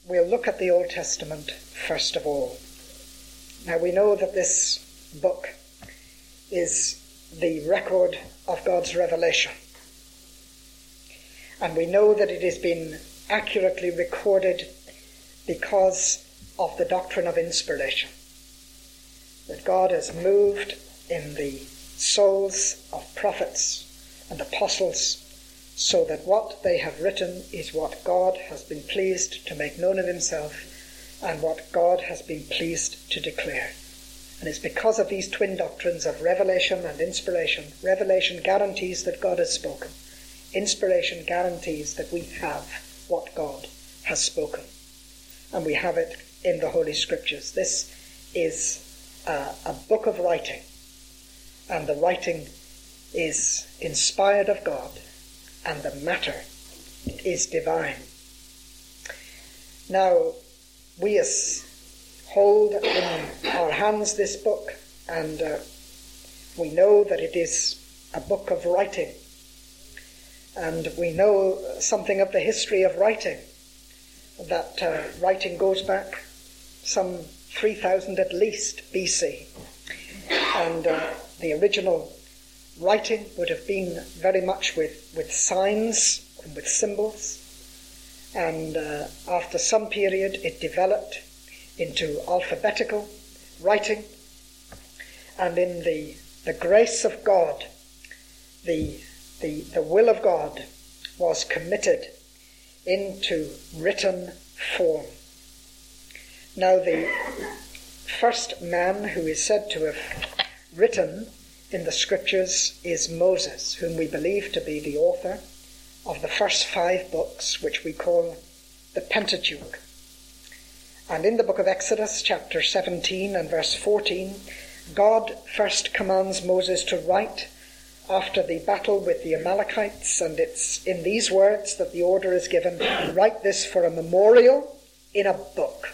we'll look at the Old Testament first of all. Now we know that this book is the record of God's revelation. And we know that it has been accurately recorded because of the doctrine of inspiration. That God has moved in the souls of prophets and apostles so that what they have written is what God has been pleased to make known of himself and what God has been pleased to declare. And it's because of these twin doctrines of revelation and inspiration. Revelation guarantees that God has spoken. Inspiration guarantees that we have what God has spoken. And we have it in the Holy Scriptures. This is a book of writing. And the writing is inspired of God. And the matter is divine. Now, we hold in our hands this book, and we know that it is a book of writing. And we know something of the history of writing, that writing goes back some 3,000 at least BC. And the original writing would have been very much with signs and with symbols. And after some period it developed into alphabetical writing. And in the grace of God, the will of God was committed into written form. Now the first man who is said to have written in the Scriptures is Moses, whom we believe to be the author of the first 5 books, which we call the Pentateuch. And in the book of Exodus, chapter 17 and verse 14, God first commands Moses to write after the battle with the Amalekites, and it's in these words that the order is given: write this for a memorial in a book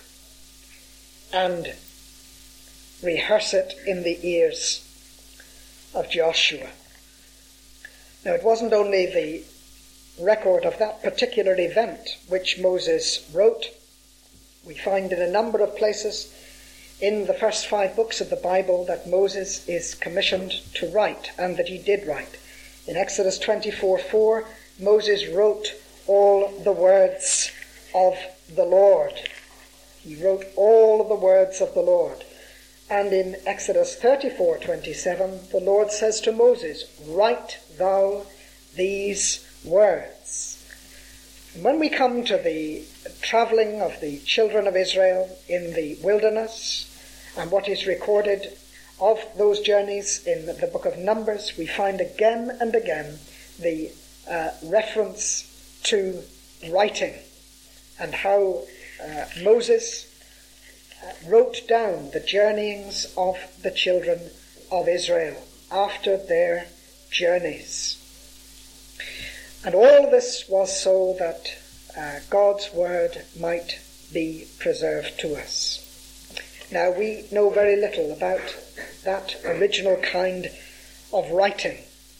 and rehearse it in the ears of Joshua. Now, it wasn't only the record of that particular event which Moses wrote. We find in a number of places in the first 5 books of the Bible that Moses is commissioned to write, and that he did write. In Exodus 24:4, Moses wrote all the words of the Lord. He wrote all the words of the Lord. And in Exodus 34:27, the Lord says to Moses, write thou these words. And when we come to the travelling of the children of Israel in the wilderness and what is recorded of those journeys in the book of Numbers, we find again and again the reference to writing and how Moses wrote down the journeyings of the children of Israel after their journeys. And all this was so that God's word might be preserved to us. Now, we know very little about that original kind of writing.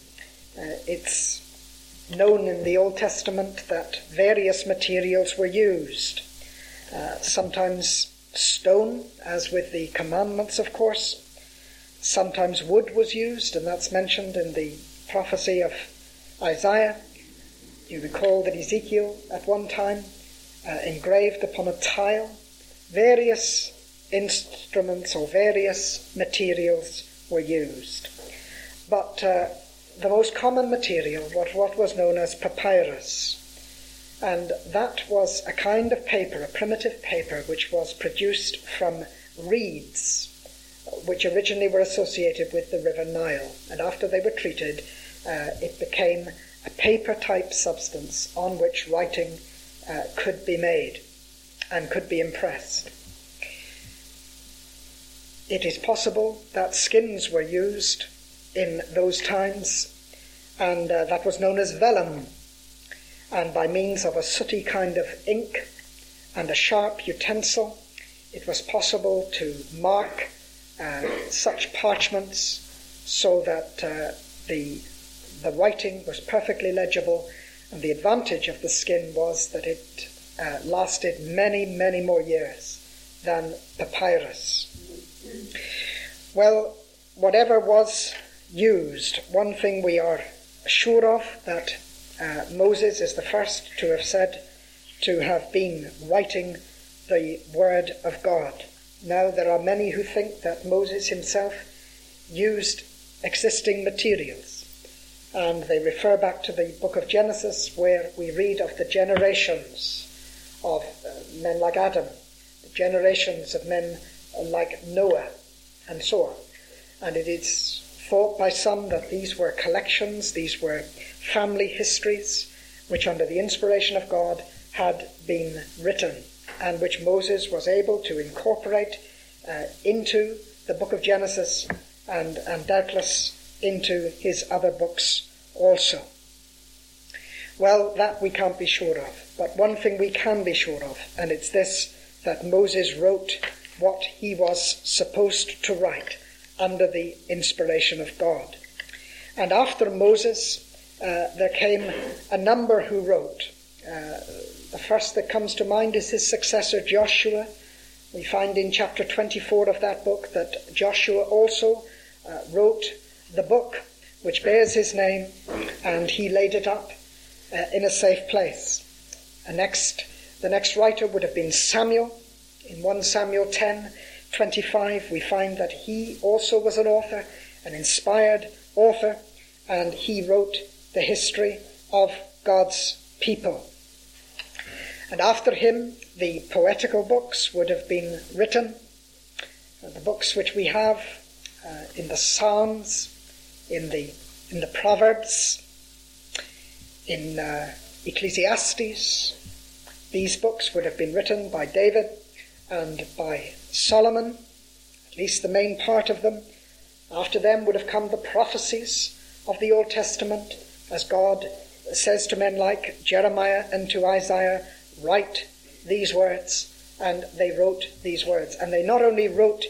It's known in the Old Testament that various materials were used. Sometimes stone, as with the commandments, of course. Sometimes wood was used, and that's mentioned in the prophecy of Isaiah. You recall that Ezekiel at one time engraved upon a tile various instruments or various materials were used. But the most common material was what was known as papyrus. And that was a kind of paper, a primitive paper, which was produced from reeds, which originally were associated with the River Nile. And after they were treated, it became a paper-type substance on which writing could be made and could be impressed. It is possible that skins were used in those times, and that was known as vellum. And by means of a sooty kind of ink and a sharp utensil, it was possible to mark such parchments so that the writing was perfectly legible. And the advantage of the skin was that it lasted many, many more years than papyrus. Well, whatever was used, one thing we are sure of, that Moses is the first to have said to have been writing the word of God. Now, there are many who think that Moses himself used existing materials, and they refer back to the book of Genesis, where we read of the generations of men like Adam, the generations of men like Noah, and so on. And it is thought by some that these were collections, these were family histories, which under the inspiration of God had been written, and which Moses was able to incorporate into the book of Genesis and doubtless into his other books also. Well, that we can't be sure of. But one thing we can be sure of, and it's this, that Moses wrote what he was supposed to write under the inspiration of God. And after Moses, there came a number who wrote. The first that comes to mind is his successor Joshua. We find in chapter 24 of that book that Joshua also wrote the book which bears his name, and he laid it up in a safe place. The next writer would have been Samuel. In 1 Samuel 10:25 we find that he also was an author, an inspired author, and he wrote the history of God's people. And after him, the poetical books would have been written, the books which we have in the Psalms, in the Proverbs, in Ecclesiastes. These books would have been written by David and by Solomon, at least the main part of them. After them would have come the prophecies of the Old Testament, as God says to men like Jeremiah and to Isaiah, write these words, and they wrote these words. And they not only wrote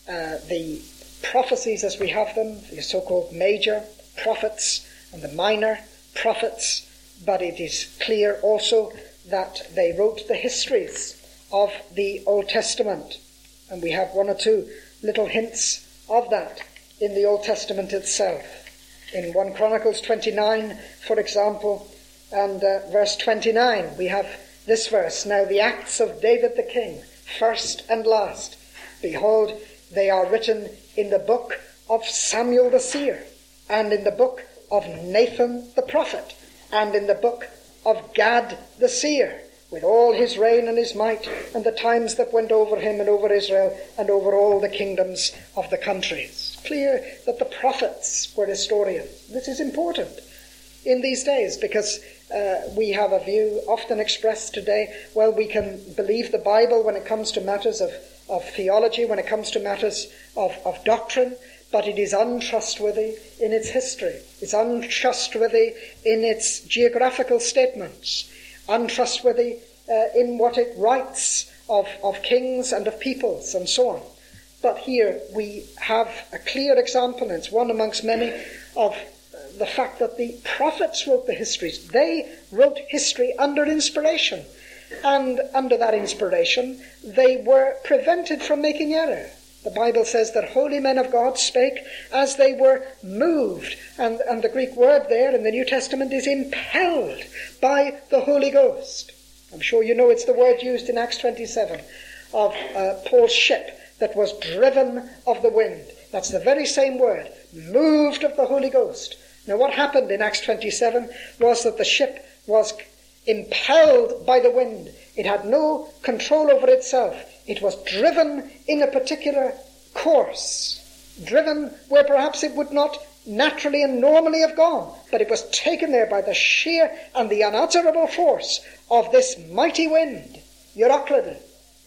the prophecies as we have them, the so-called major prophets and the minor prophets, but it is clear also that they wrote the histories of the Old Testament. And we have one or two little hints of that in the Old Testament itself. In 1 Chronicles 29, for example, and verse 29, we have this verse, now the acts of David the king, first and last, behold, they are written in the book of Samuel the seer, and in the book of Nathan the prophet, and in the book of Gad the seer, with all his reign and his might, and the times that went over him and over Israel, and over all the kingdoms of the countries. Clear that the prophets were historians. This is important in these days, because we have a view often expressed today, well, we can believe the Bible when it comes to matters of theology, when it comes to matters of doctrine, but it is untrustworthy in its history. It's untrustworthy in its geographical statements, untrustworthy in what it writes of kings and of peoples and so on. But here we have a clear example, and it's one amongst many, of the fact that the prophets wrote the histories. They wrote history under inspiration. And under that inspiration, they were prevented from making error. The Bible says that holy men of God spake as they were moved. And the Greek word there in the New Testament is impelled by the Holy Ghost. I'm sure you know it's the word used in Acts 27 of Paul's ship that was driven of the wind. That's the very same word, moved of the Holy Ghost. Now what happened in Acts 27 was that the ship was impelled by the wind. It had no control over itself. It was driven in a particular course, driven where perhaps it would not naturally and normally have gone, but it was taken there by the sheer and the unutterable force of this mighty wind, Euroclydon.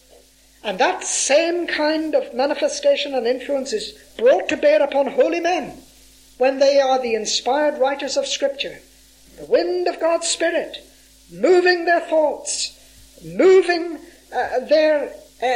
And that same kind of manifestation and influence is brought to bear upon holy men when they are the inspired writers of Scripture. The wind of God's Spirit, moving their thoughts, moving their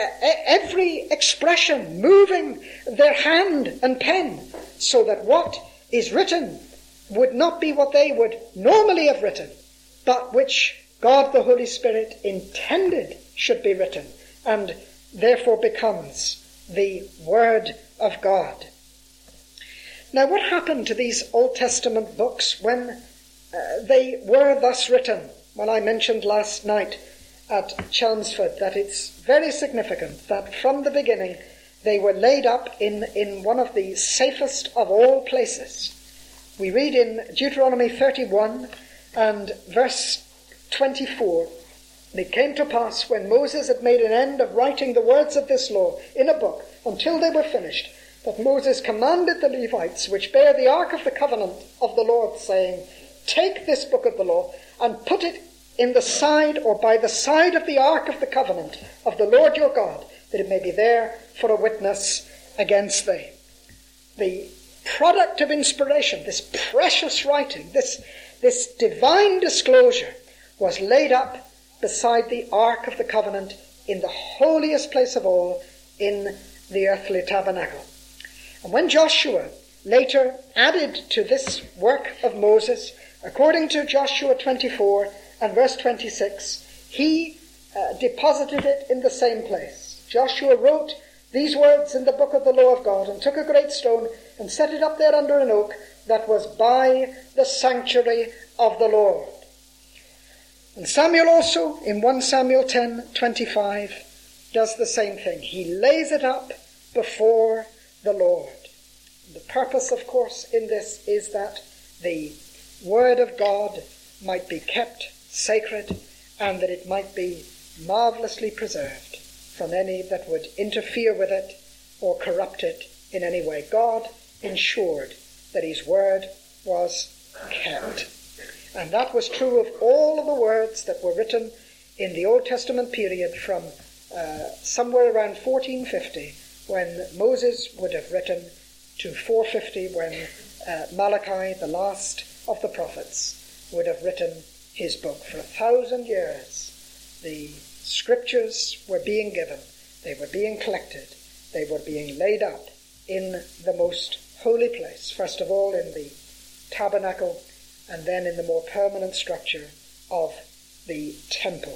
every expression, moving their hand and pen, so that what is written would not be what they would normally have written, but which God the Holy Spirit intended should be written, and therefore becomes the Word of God. Now, what happened to these Old Testament books when they were thus written? Well, I mentioned last night at Chelmsford that it's very significant that from the beginning they were laid up in one of the safest of all places. We read in Deuteronomy 31 and verse 24, "It came to pass when Moses had made an end of writing the words of this law in a book until they were finished, that Moses commanded the Levites which bear the ark of the covenant of the Lord, saying, Take this book of the law and put it in the side or by the side of the ark of the covenant of the Lord your God, that it may be there for a witness against thee." The product of inspiration, this precious writing, this divine disclosure, was laid up beside the ark of the covenant in the holiest place of all, in the earthly tabernacle. And when Joshua later added to this work of Moses, according to Joshua 24 and verse 26, he deposited it in the same place. Joshua wrote these words in the book of the law of God, and took a great stone and set it up there under an oak that was by the sanctuary of the Lord. And Samuel also, in 1 Samuel 10:25, does the same thing. He lays it up before the Lord. The purpose, of course, in this is that the Word of God might be kept sacred, and that it might be marvelously preserved from any that would interfere with it or corrupt it in any way. God ensured that his Word was kept. And that was true of all of the words that were written in the Old Testament period from somewhere around 1450, when Moses would have written, to 450, when Malachi, the last of the prophets, would have written his book. For 1,000 years, the scriptures were being given, they were being collected, they were being laid up in the most holy place, first of all in the tabernacle, and then in the more permanent structure of the temple.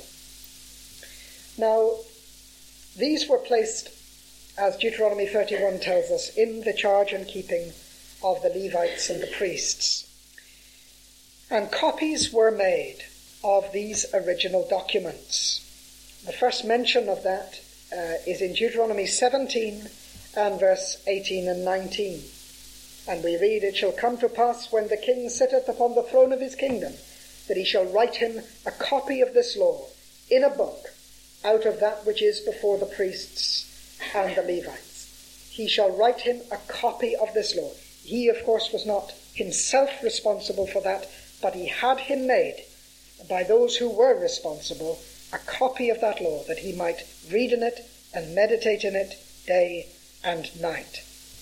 Now, these were placed, as Deuteronomy 31 tells us, in the charge and keeping of the Levites and the priests. And copies were made of these original documents. The first mention of that is in Deuteronomy 17 and verse 18 and 19. And we read, "It shall come to pass when the king sitteth upon the throne of his kingdom, that he shall write him a copy of this law in a book out of that which is before the priests and the Levites." He shall write him a copy of this law. He, of course, was not himself responsible for that, but he had him made by those who were responsible a copy of that law, that he might read in it and meditate in it day and night.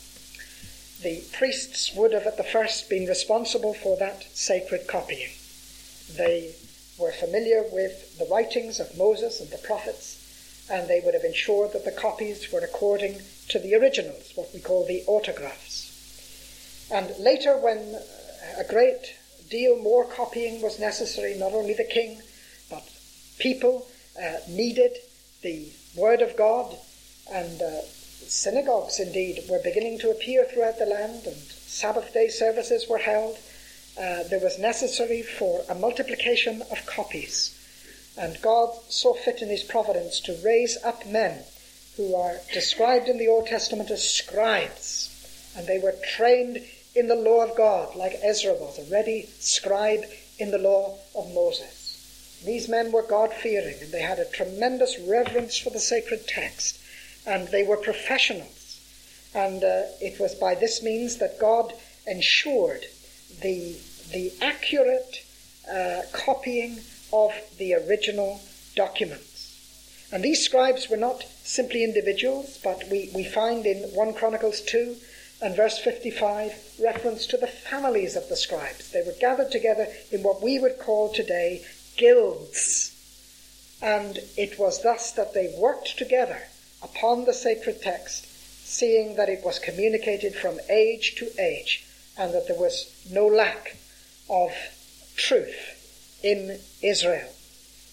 The priests would have at the first been responsible for that sacred copying. They were familiar with the writings of Moses and the prophets, and they would have ensured that the copies were according to the originals, what we call the autographs. And later, when a great deal more copying was necessary, not only the king, but people needed the Word of God, and synagogues indeed were beginning to appear throughout the land, and Sabbath day services were held. There was necessary for a multiplication of copies. And God saw fit in his providence to raise up men who are described in the Old Testament as scribes. And they were trained in the law of God, like Ezra was, a ready scribe in the law of Moses. These men were God-fearing, and they had a tremendous reverence for the sacred text. And they were professionals. And it was by this means that God ensured the accurate copying of the original documents. And these scribes were not simply individuals, but we find in 1 Chronicles 2 and verse 55 reference to the families of the scribes. They were gathered together in what we would call today guilds. And it was thus that they worked together upon the sacred text, seeing that it was communicated from age to age, and that there was no lack of truth in Israel.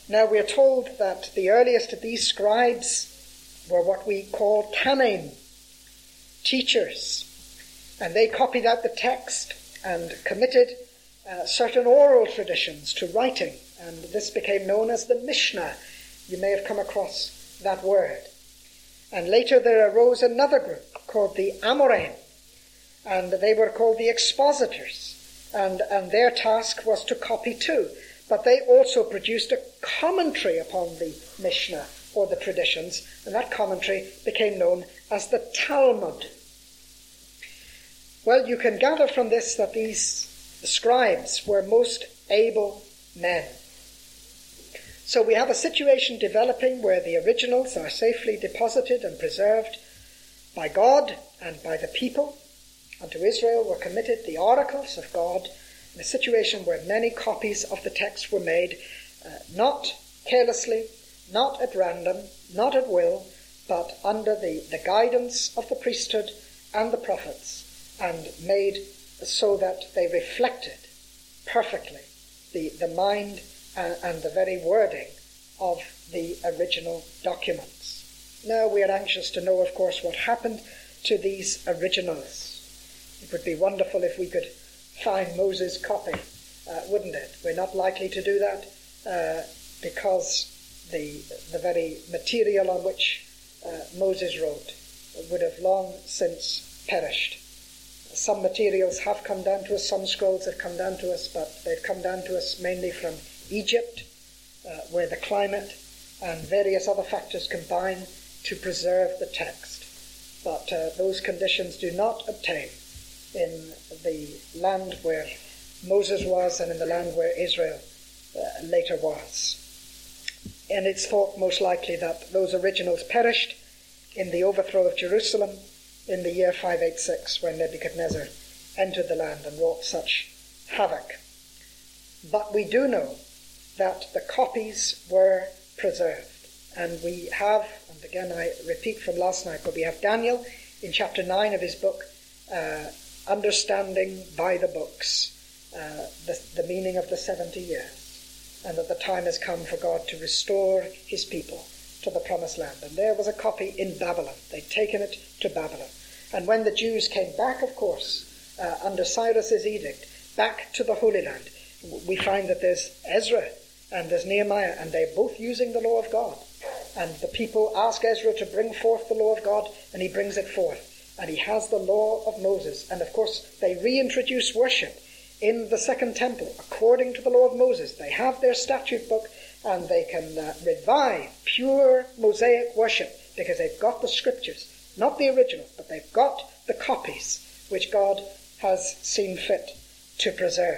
Now we are told that the earliest of these scribes were what we call Tanaim, teachers, and they copied out the text and committed certain oral traditions to writing, and this became known as the Mishnah. You may have come across that word. And later there arose another group called the Amoraim, and they were called the expositors, and their task was to copy too. But they also produced a commentary upon the Mishnah or the traditions, and that commentary became known as the Talmud. Well, you can gather from this that these scribes were most able men. So we have a situation developing where the originals are safely deposited and preserved by God and by the people. Unto Israel were committed the oracles of God, in a situation where many copies of the text were made, not carelessly, not at random, not at will, but under the guidance of the priesthood and the prophets, and made so that they reflected perfectly the mind and the very wording of the original documents. Now we are anxious to know, of course, what happened to these originals. It would be wonderful if we could find Moses' copy, wouldn't it? We're not likely to do that because the very material on which Moses wrote would have long since perished. Some materials have come down to us, some scrolls have come down to us, but they've come down to us mainly from Egypt, where the climate and various other factors combine to preserve the text. But those conditions do not obtain in the land where Moses was and in the land where Israel later was. And it's thought most likely that those originals perished in the overthrow of Jerusalem in the year 586, when Nebuchadnezzar entered the land and wrought such havoc. But we do know that the copies were preserved. And we have, and again I repeat from last night, but we have Daniel in chapter 9 of his book, understanding by the books the meaning of the 70 years, and that the time has come for God to restore his people to the promised land. And there was a copy in Babylon. They'd taken it to Babylon. And when the Jews came back, of course, under Cyrus's edict, back to the Holy Land, we find that there's Ezra and there's Nehemiah, and they're both using the law of God. And the people ask Ezra to bring forth the law of God, and he brings it forth. And he has the law of Moses. And of course, they reintroduce worship in the Second Temple according to the law of Moses. They have their statute book, and they can revive pure Mosaic worship because they've got the scriptures, not the original, but they've got the copies which God has seen fit to preserve.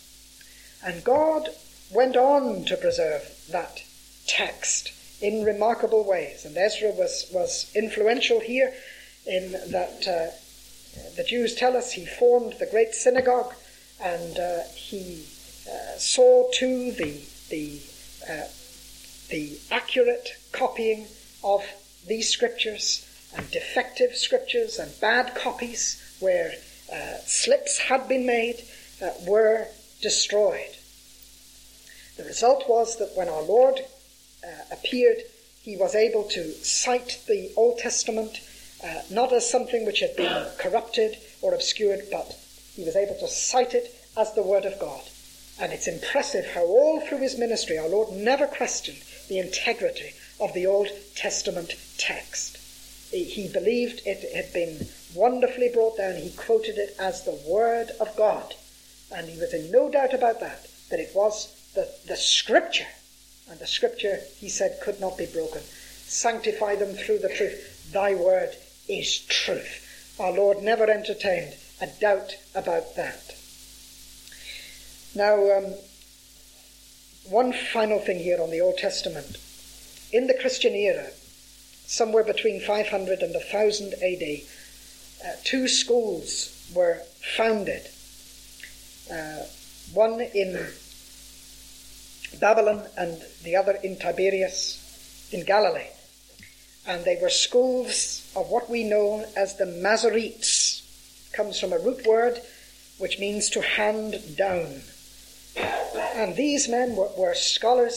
And God went on to preserve that text in remarkable ways. And Ezra was influential here in that the Jews tell us he formed the great synagogue, and he saw to the accurate copying of these scriptures, and defective scriptures and bad copies where slips had been made were destroyed. The result was that when our Lord appeared, he was able to cite the Old Testament not as something which had been corrupted or obscured, but he was able to cite it as the Word of God. And it's impressive how all through his ministry our Lord never questioned the integrity of the Old Testament text. He believed it had been wonderfully brought down. He quoted it as the Word of God. And he was in no doubt about that it was the Scripture. And the Scripture, he said, could not be broken. Sanctify them through the truth. Thy word is truth. Our Lord never entertained a doubt about that. Now, one final thing here on the Old Testament. In the Christian era, somewhere between 500 and 1000 AD, two schools were founded. One in Babylon and the other in Tiberias in Galilee. And they were schools of what we know as the Masoretes. It comes from a root word which means to hand down. And these men were scholars,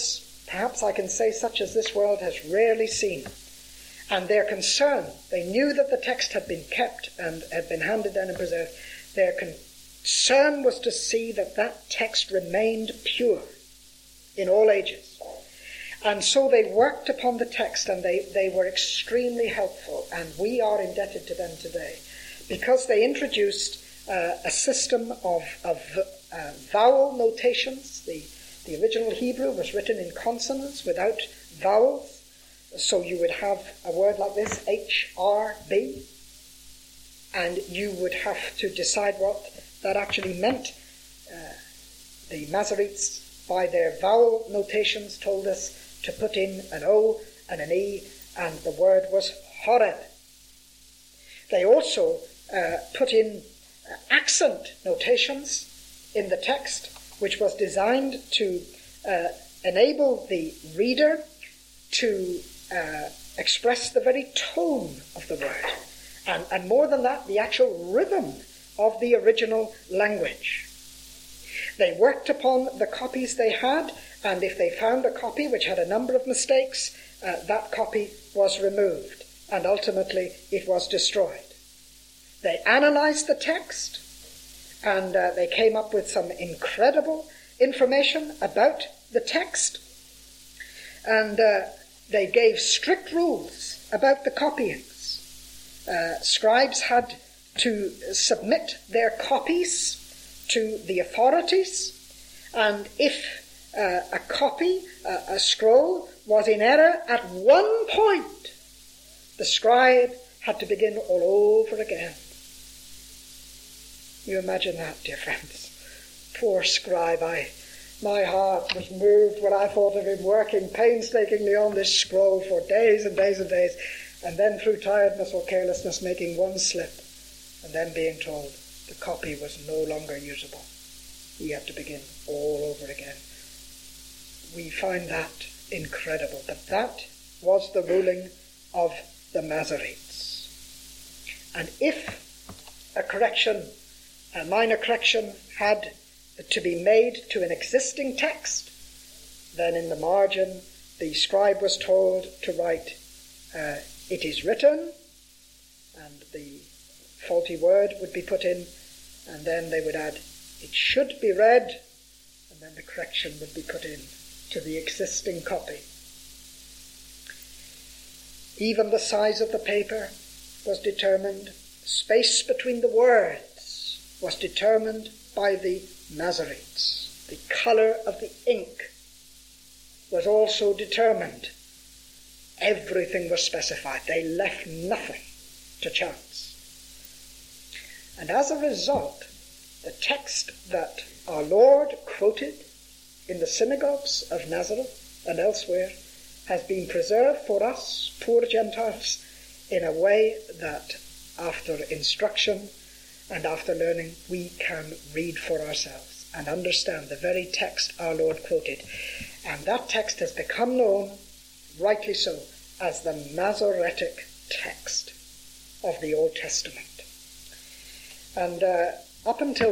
perhaps I can say such as this world has rarely seen. And their concern, they knew that the text had been kept and had been handed down and preserved. Their concern was to see that that text remained pure in all ages. And so they worked upon the text, and they were extremely helpful, and we are indebted to them today, because they introduced a system of vowel notations. The original Hebrew was written in consonants without vowels. So you would have a word like this, HRB, and you would have to decide what that actually meant. The Masoretes, by their vowel notations, told us to put in an O and an E, and the word was Horeb. They also put in accent notations in the text, which was designed to enable the reader to express the very tone of the word, and more than that, the actual rhythm of the original language. They worked upon the copies they had, and if they found a copy which had a number of mistakes, that copy was removed, and ultimately it was destroyed. They analyzed the text, and they came up with some incredible information about the text, and they gave strict rules about the copyings. Scribes had to submit their copies to the authorities, and if a copy, a scroll, was in error at one point, the scribe had to begin all over again. You imagine that, dear friends. Poor scribe, my heart was moved when I thought of him working painstakingly on this scroll for days and days and days, and then through tiredness or carelessness making one slip, and then being told the copy was no longer usable. He had to begin all over again. We find that incredible, but that was the ruling of the Masoretes. And if a minor correction had to be made to an existing text, then in the margin the scribe was told to write, it is written, and the faulty word would be put in, and then they would add, it should be read, and then the correction would be put in to the existing copy. Even the size of the paper was determined. Space between the words was determined by the Masoretes. The colour of the ink was also determined. Everything was specified. They left nothing to chance. And as a result, the text that our Lord quoted in the synagogues of Nazareth and elsewhere has been preserved for us, poor Gentiles, in a way that after instruction and after learning, we can read for ourselves and understand the very text our Lord quoted. And that text has become known, rightly so, as the Masoretic text of the Old Testament. And up until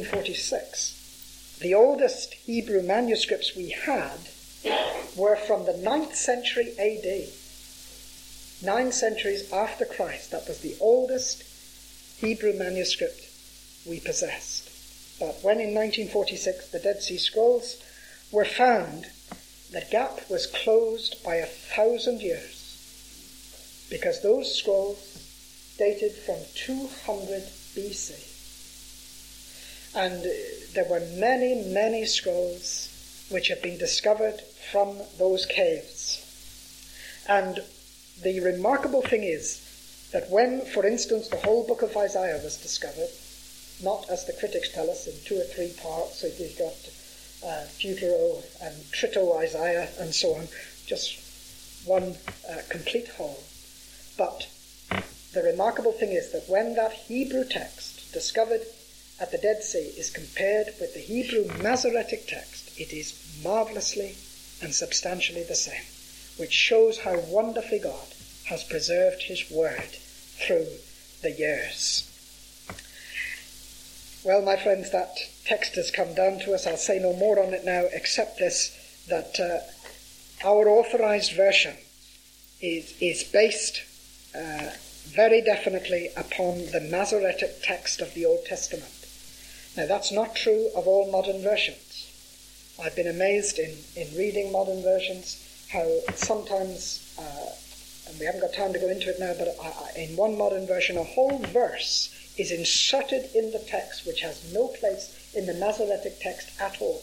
1946, the oldest Hebrew manuscripts we had were from the 9th century AD. 9 centuries after Christ. That was the oldest Hebrew manuscript we possessed. But when in 1946 the Dead Sea Scrolls were found, the gap was closed by 1,000 years, because those scrolls dated from 200 BC. And there were many, many scrolls which had been discovered from those caves. And the remarkable thing is that when, for instance, the whole book of Isaiah was discovered, not as the critics tell us in 2 or 3 parts, so you've got Deutero and Trito Isaiah and so on, just one complete whole. But the remarkable thing is that when that Hebrew text discovered at the Dead Sea is compared with the Hebrew Masoretic text, it is marvellously and substantially the same, which shows how wonderfully God has preserved his word through the years. Well, my friends, that text has come down to us. I'll say no more on it now, except this, that our authorized version is based very definitely upon the Masoretic text of the Old Testament. Now, that's not true of all modern versions. I've been amazed in reading modern versions how sometimes, and we haven't got time to go into it now, but in one modern version, a whole verse is inserted in the text which has no place in the Masoretic text at all.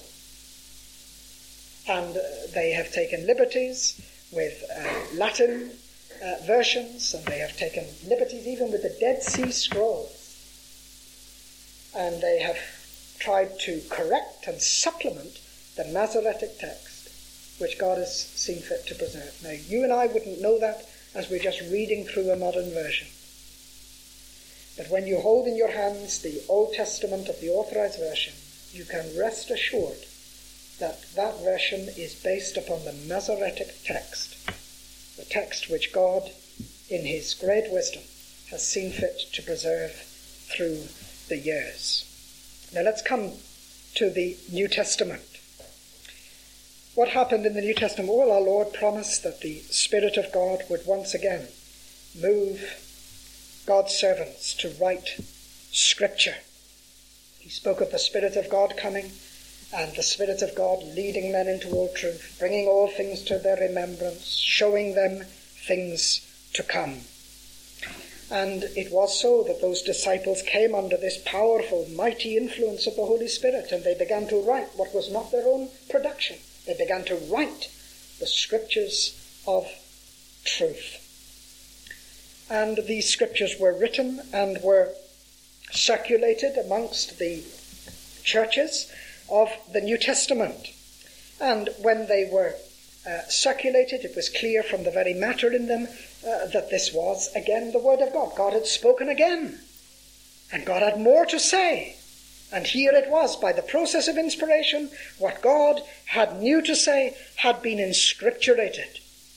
And they have taken liberties with Latin versions, and they have taken liberties even with the Dead Sea Scrolls. And they have tried to correct and supplement the Masoretic text, which God has seen fit to preserve. Now, you and I wouldn't know that as we're just reading through a modern version. But when you hold in your hands the Old Testament of the Authorized Version, you can rest assured that that version is based upon the Masoretic text, the text which God, in his great wisdom, has seen fit to preserve through the years. Now let's come to the New Testament. What happened in the New Testament? Well, our Lord promised that the Spirit of God would once again move God's servants to write Scripture. He spoke of the Spirit of God coming, and the Spirit of God leading men into all truth, bringing all things to their remembrance, showing them things to come. And it was so that those disciples came under this powerful, mighty influence of the Holy Spirit, and they began to write what was not their own production. They began to write the Scriptures of truth. And these Scriptures were written and were circulated amongst the churches of the New Testament. And when they were circulated, it was clear from the very matter in them that this was, again, the Word of God. God had spoken again, and God had more to say. And here it was, by the process of inspiration, what God had new to say had been inscripturated.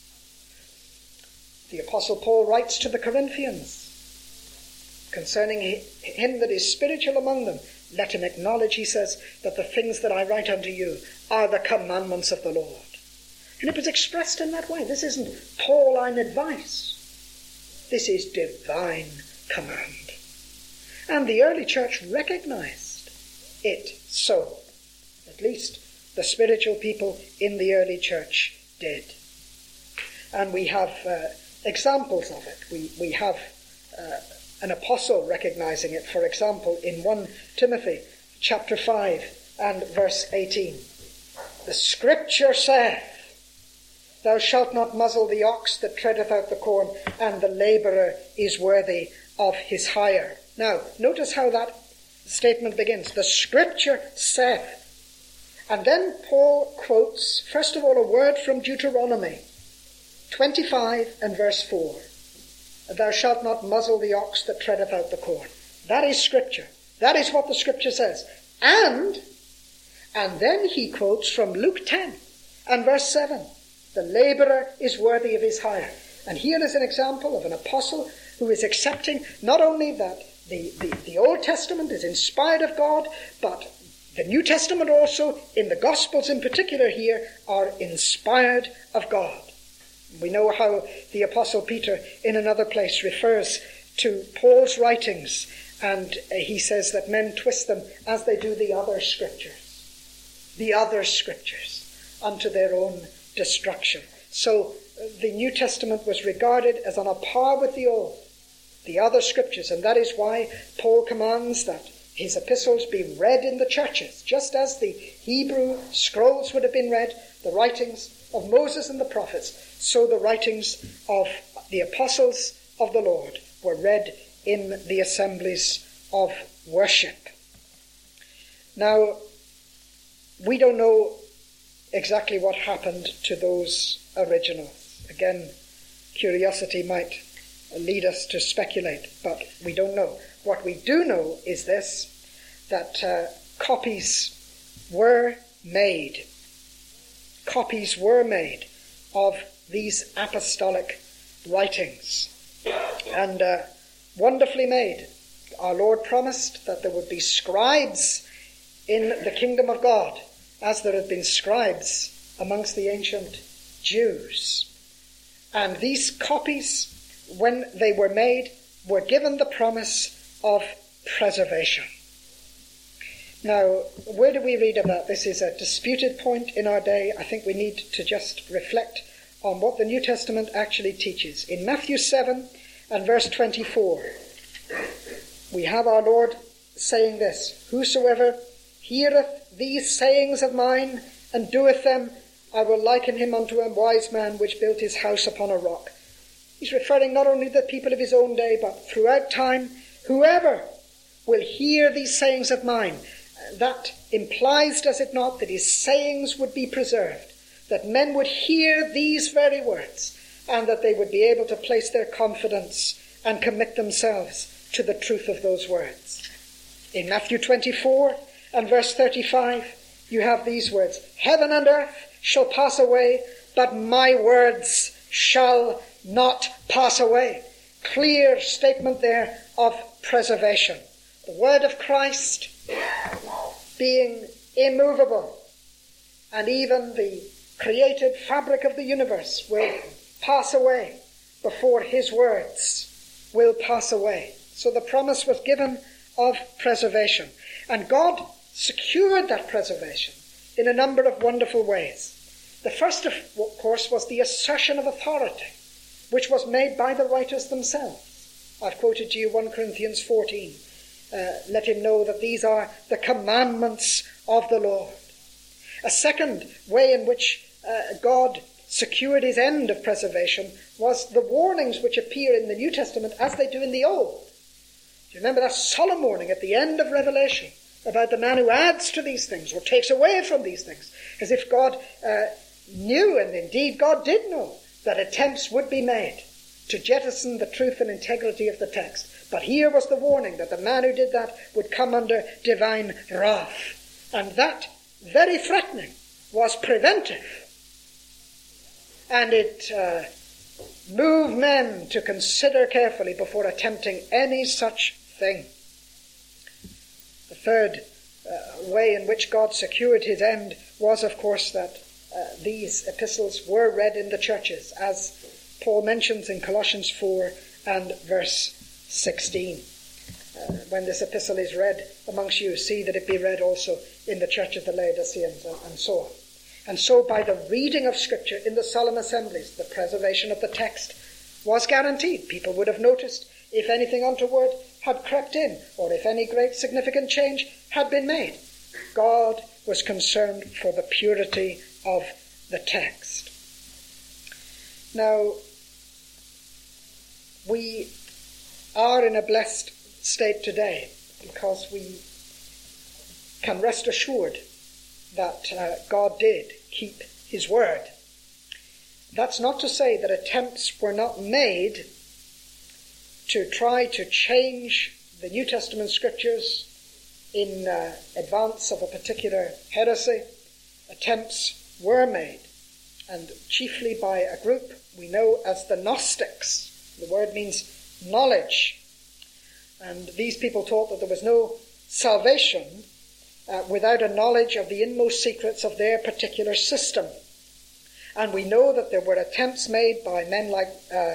The Apostle Paul writes to the Corinthians concerning him that is spiritual among them. Let him acknowledge, he says, that the things that I write unto you are the commandments of the Lord. And it was expressed in that way. This isn't Pauline advice. This is divine command. And the early church recognized it so. At least the spiritual people in the early church did. And we have examples of it. We have an apostle recognizing it, for example, in 1 Timothy chapter 5 and verse 18. The Scripture saith, Thou shalt not muzzle the ox that treadeth out the corn, and the labourer is worthy of his hire. Now, notice how that statement begins. The Scripture saith. And then Paul quotes, first of all, a word from Deuteronomy 25 and verse 4. Thou shalt not muzzle the ox that treadeth out the corn. That is Scripture. That is what the Scripture says. And then he quotes from Luke 10 and verse 7. The labourer is worthy of his hire. And here is an example of an apostle who is accepting not only that the Old Testament is inspired of God, but the New Testament also, in the Gospels in particular here, are inspired of God. We know how the Apostle Peter in another place refers to Paul's writings, and he says that men twist them as they do the other scriptures unto their own destruction. So the New Testament was regarded as on a par with the other scriptures, and that is why Paul commands that his epistles be read in the churches, just as the Hebrew scrolls would have been read, the writings of Moses and the prophets, so the writings of the apostles of the Lord were read in the assemblies of worship. Now, we don't know exactly what happened to those originals. Again, curiosity might lead us to speculate, but we don't know. What we do know is this, that copies were made of these apostolic writings, and wonderfully made. Our Lord promised that there would be scribes in the kingdom of God, as there had been scribes amongst the ancient Jews. And these copies, when they were made, were given the promise of preservation. Now, where do we read of that? This is a disputed point in our day. I think we need to just reflect on what the New Testament actually teaches. In Matthew 7 and verse 24, we have our Lord saying this: "Whosoever heareth these sayings of mine and doeth them, I will liken him unto a wise man which built his house upon a rock." He's referring not only to the people of his own day, but throughout time, whoever will hear these sayings of mine. That implies, does it not, that his sayings would be preserved, that men would hear these very words, and that they would be able to place their confidence and commit themselves to the truth of those words. In Matthew 24 and verse 35, you have these words: "Heaven and earth shall pass away, but my words shall not pass away." Clear statement there of preservation. The word of Christ being immovable, and even the created fabric of the universe will pass away before his words will pass away. So the promise was given of preservation. And God secured that preservation in a number of wonderful ways. The first, of course, was the assertion of authority, which was made by the writers themselves. I've quoted to you 1 Corinthians 14. Let him know that these are the commandments of the Lord. A second way in which God secured his end of preservation was the warnings which appear in the New Testament as they do in the Old. Do you remember that solemn warning at the end of Revelation about the man who adds to these things or takes away from these things? As if God knew, and indeed God did know, that attempts would be made to jettison the truth and integrity of the text. But here was the warning that the man who did that would come under divine wrath. And that very threatening was preventive. And it moved men to consider carefully before attempting any such thing. The third way in which God secured his end was, of course, that these epistles were read in the churches, as Paul mentions in Colossians 4 and verse 16. When this epistle is read amongst you, see that it be read also in the church of the Laodiceans, and so on. And so by the reading of Scripture in the solemn assemblies, the preservation of the text was guaranteed. People would have noticed if anything untoward had crept in, or if any great significant change had been made. God was concerned for the purity of the text. Now, we are in a blessed state today because we can rest assured that God did keep his word. That's not to say that attempts were not made to try to change the New Testament scriptures in advance of a particular heresy. Attempts were made, and chiefly by a group we know as the Gnostics. The word means knowledge. And these people taught that there was no salvation without a knowledge of the inmost secrets of their particular system. And we know that there were attempts made by men like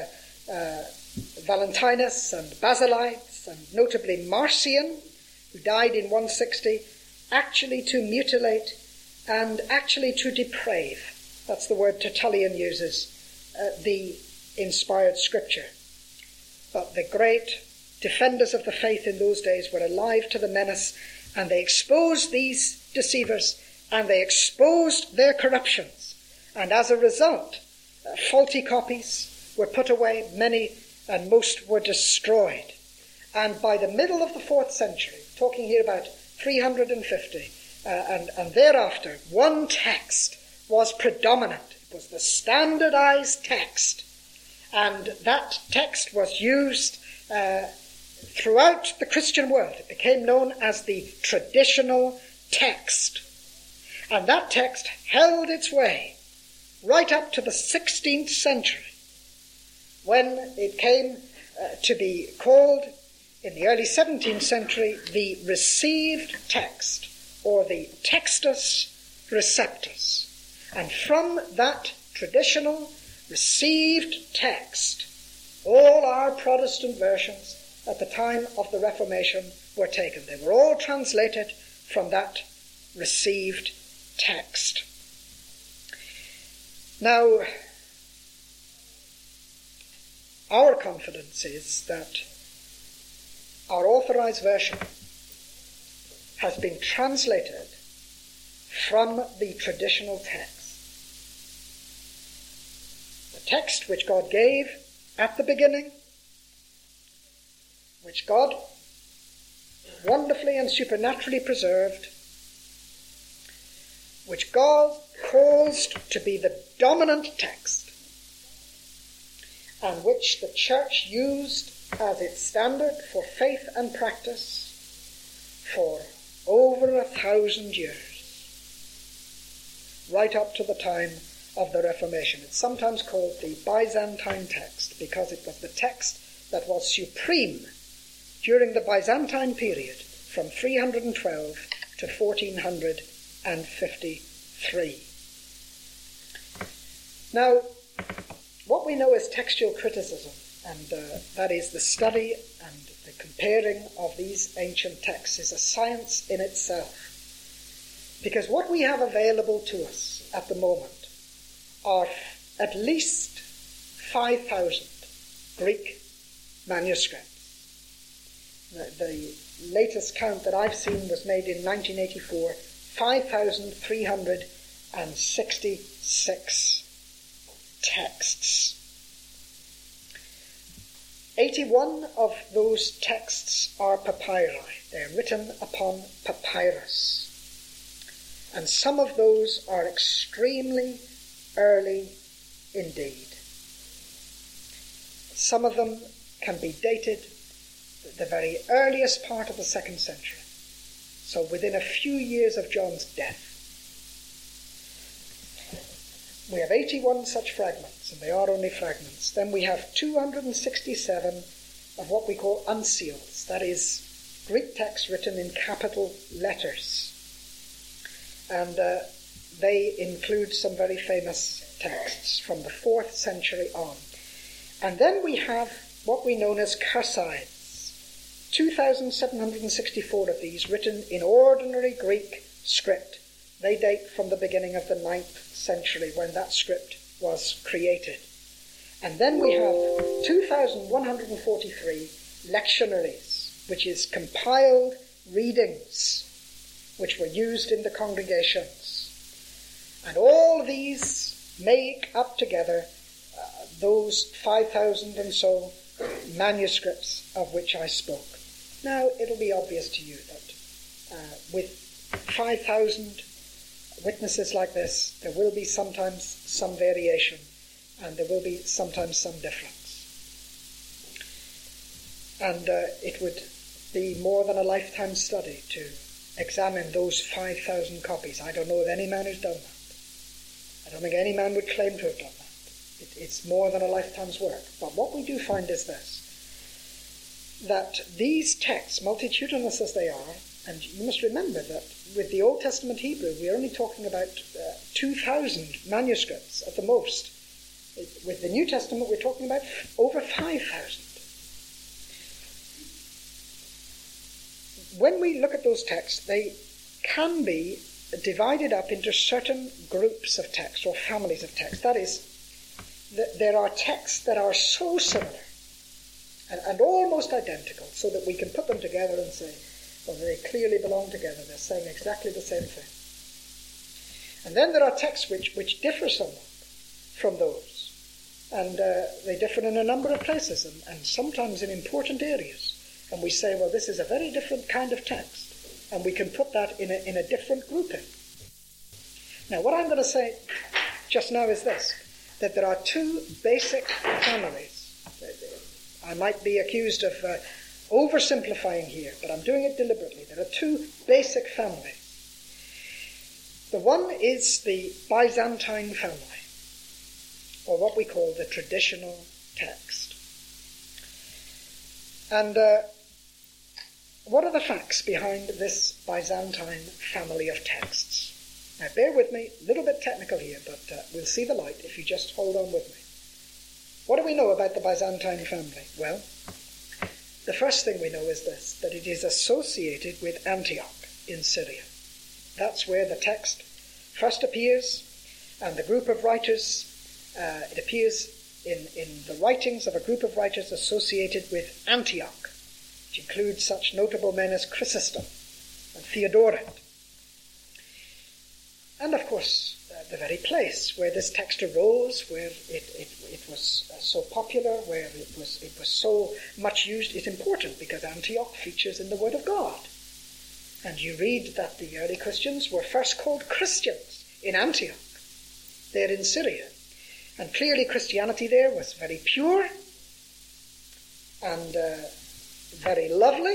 Valentinus and Basilides, and notably Marcion, who died in 160, actually to mutilate and actually to deprave. That's the word Tertullian uses, the inspired scripture. But the great defenders of the faith in those days were alive to the menace, and they exposed these deceivers, and they exposed their corruptions. And as a result, faulty copies were put away, many and most were destroyed. And by the middle of the 4th century, talking here about 350, and thereafter, one text was predominant. It was the standardized text. And that text was used throughout the Christian world. It became known as the traditional text. And that text held its way right up to the 16th century, when it came to be called, in the early 17th century, the received text, or the Textus Receptus. And from that traditional, received text. All our Protestant versions at the time of the Reformation were taken. They were all translated from that received text. Now, our confidence is that our authorized version has been translated from the traditional text. The text which God gave at the beginning, which God wonderfully and supernaturally preserved, which God caused to be the dominant text, and which the church used as its standard for faith and practice for over 1,000 years, right up to the time of the Reformation. It's sometimes called the Byzantine text because it was the text that was supreme during the Byzantine period from 312 to 1453. Now, what we know as textual criticism, and that is the study and the comparing of these ancient texts, is a science in itself. Because what we have available to us at the moment are at least 5,000 Greek manuscripts. The latest count that I've seen was made in 1984, 5,366 texts. 81 of those texts are papyri. They're written upon papyrus. And some of those are extremely early indeed. Some of them can be dated the very earliest part of the 2nd century. So within a few years of John's death. We have 81 such fragments, and they are only fragments. Then we have 267 of what we call uncials, that is, Greek texts written in capital letters. And they include some very famous texts from the 4th century on. And then we have what we know as cursives, 2,764 of these written in ordinary Greek script. They date from the beginning of the 9th century when that script was created. And then we have 2,143 lectionaries, which is compiled readings which were used in the congregations. And all these make up together those 5,000 and so manuscripts of which I spoke. Now, it'll be obvious to you that with 5,000 witnesses like this, there will be sometimes some variation, and there will be sometimes some difference. And it would be more than a lifetime study to examine those 5,000 copies. I don't know of any man who's done that. I don't think any man would claim to have done that. It's more than a lifetime's work. But what we do find is this, that these texts, multitudinous as they are, and you must remember that with the Old Testament Hebrew, we're only talking about 2,000 manuscripts at the most. With the New Testament, we're talking about over 5,000. When we look at those texts, they can be divided up into certain groups of text or families of text. That is, there are texts that are so similar and almost identical so that we can put them together and say, well, they clearly belong together. They're saying exactly the same thing. And then there are texts which differ somewhat from those. And they differ in a number of places and sometimes in important areas. And we say, well, this is a very different kind of text. And we can put that in a different grouping. Now, what I'm going to say just now is this, that there are two basic families. I might be accused of oversimplifying here, but I'm doing it deliberately. There are two basic families. The one is the Byzantine family, or what we call the traditional text. And what are the facts behind this Byzantine family of texts? Now bear with me, a little bit technical here, but we'll see the light if you just hold on with me. What do we know about the Byzantine family? Well, the first thing we know is this, that it is associated with Antioch in Syria. That's where the text first appears, and the group of writers, it appears in the writings of a group of writers associated with Antioch, which includes such notable men as Chrysostom and Theodoret. And of course, the very place where this text arose, where it was so popular, where it was so much used, is important because Antioch features in the Word of God. And you read that the early Christians were first called Christians in Antioch, there in Syria. And clearly Christianity there was very pure and very lovely,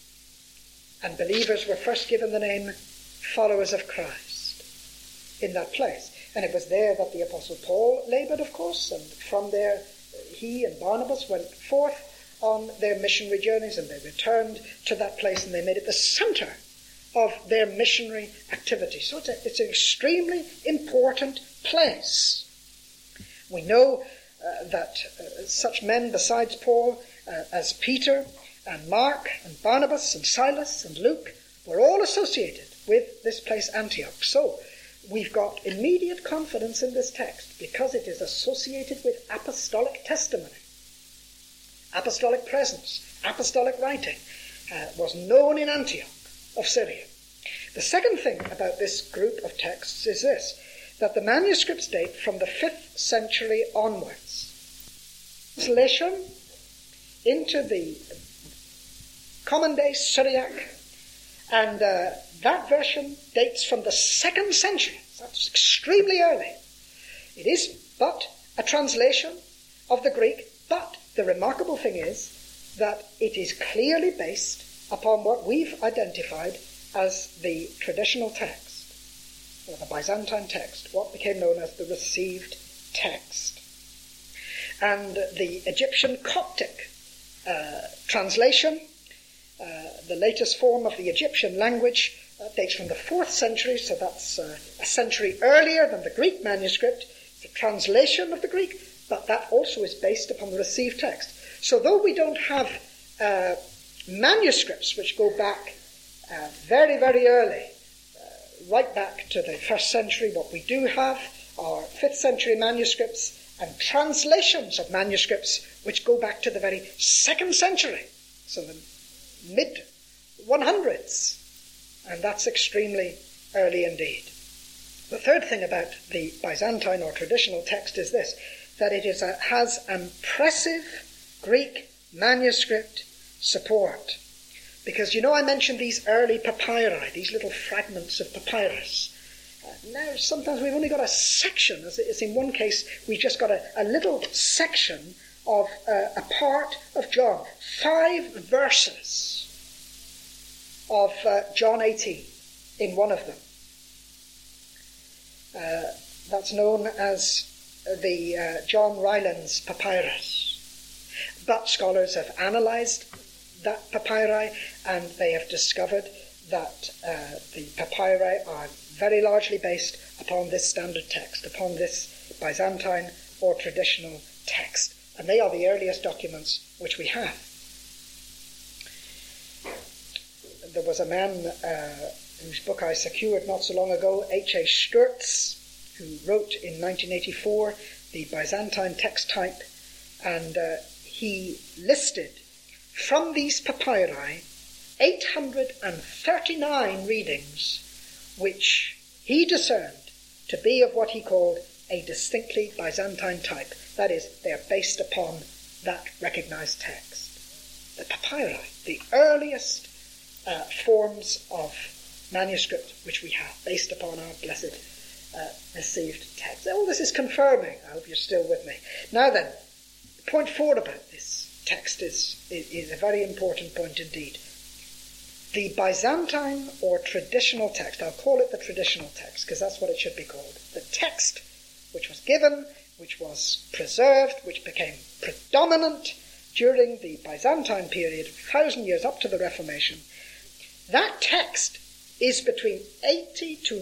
and believers were first given the name followers of Christ in that place. And it was there that the Apostle Paul labored, of course, and from there he and Barnabas went forth on their missionary journeys, and they returned to that place and they made it the center of their missionary activity. So it's an extremely important place. We know that such men besides Paul as Peter and Mark and Barnabas and Silas and Luke were all associated with this place Antioch. So we've got immediate confidence in this text because it is associated with apostolic testimony, apostolic presence, apostolic writing was known in Antioch of Syria. The second thing about this group of texts is this, that the manuscripts date from the 5th century onwards. Translation into the common day Syriac, and that version dates from the 2nd century. That's extremely early. It is but a translation of the Greek, but the remarkable thing is that it is clearly based upon what we've identified as the traditional text, or the Byzantine text, what became known as the received text. And the Egyptian Coptic translation, the latest form of the Egyptian language, dates from the 4th century, so that's a century earlier than the Greek manuscript. It's a translation of the Greek, but that also is based upon the received text. So though we don't have manuscripts which go back very, very early, right back to the 1st century, what we do have are 5th century manuscripts and translations of manuscripts which go back to the very 2nd century, so the mid-100s, and that's extremely early indeed. The third thing about the Byzantine or traditional text is this, that it has impressive Greek manuscript support. Because, I mentioned these early papyri, these little fragments of papyrus. Now, sometimes we've only got a section, as in one case, we've just got a little section of a part of John. 5 verses of John 18 in one of them. That's known as the John Rylands papyrus. But scholars have analysed that papyri, and they have discovered that the papyri are very largely based upon this standard text, upon this Byzantine or traditional text. And they are the earliest documents which we have. There was a man whose book I secured not so long ago, H.A. Sturtz, who wrote in 1984 the Byzantine text type, and he listed from these papyri 839 readings which he discerned to be of what he called a distinctly Byzantine type. That is, they are based upon that recognized text. The papyri, the earliest forms of manuscript which we have, based upon our blessed received text. All this is confirming. I hope you're still with me. Now then, point 4 about this text is a very important point indeed. The Byzantine or traditional text, I'll call it the traditional text because that's what it should be called. The text which was given, which was preserved, which became predominant during the Byzantine period, 1,000 years up to the Reformation, that text is between 80 to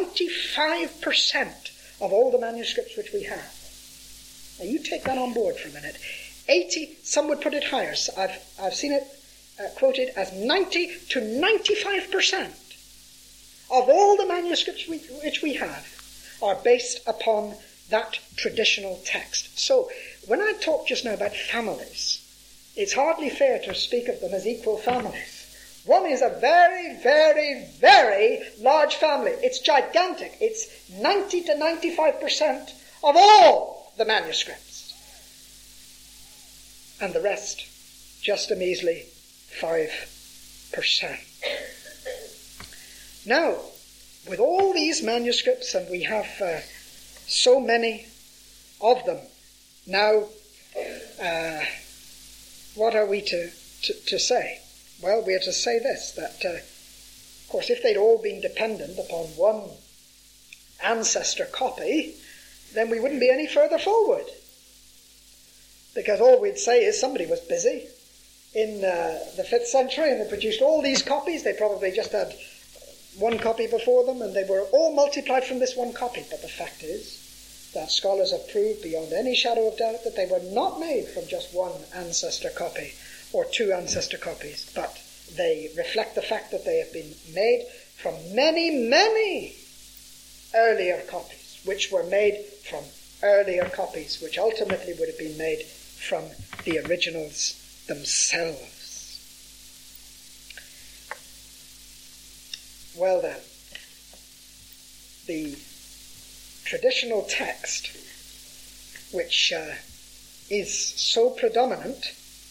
95% of all the manuscripts which we have. Now you take that on board for a minute. 80, some would put it higher. So I've seen it quoted as 90 to 95% of all the manuscripts which we have are based upon that traditional text. So when I talked just now about families, it's hardly fair to speak of them as equal families. One is a very, very, very large family. It's gigantic. It's 90 to 95% of all the manuscripts. And the rest, just a measly 5%. Now, with all these manuscripts, and we have so many of them, now, what are we to say? Well, we are to say this, that, of course, if they'd all been dependent upon one ancestor copy, then we wouldn't be any further forward. Because all we'd say is somebody was busy in the 5th century and they produced all these copies. They probably just had one copy before them and they were all multiplied from this one copy. But the fact is that scholars have proved beyond any shadow of doubt that they were not made from just one ancestor copy or two ancestor copies, but they reflect the fact that they have been made from many, many earlier copies, which were made from earlier copies, which ultimately would have been made from the originals themselves. Well then, the traditional text, which is so predominant,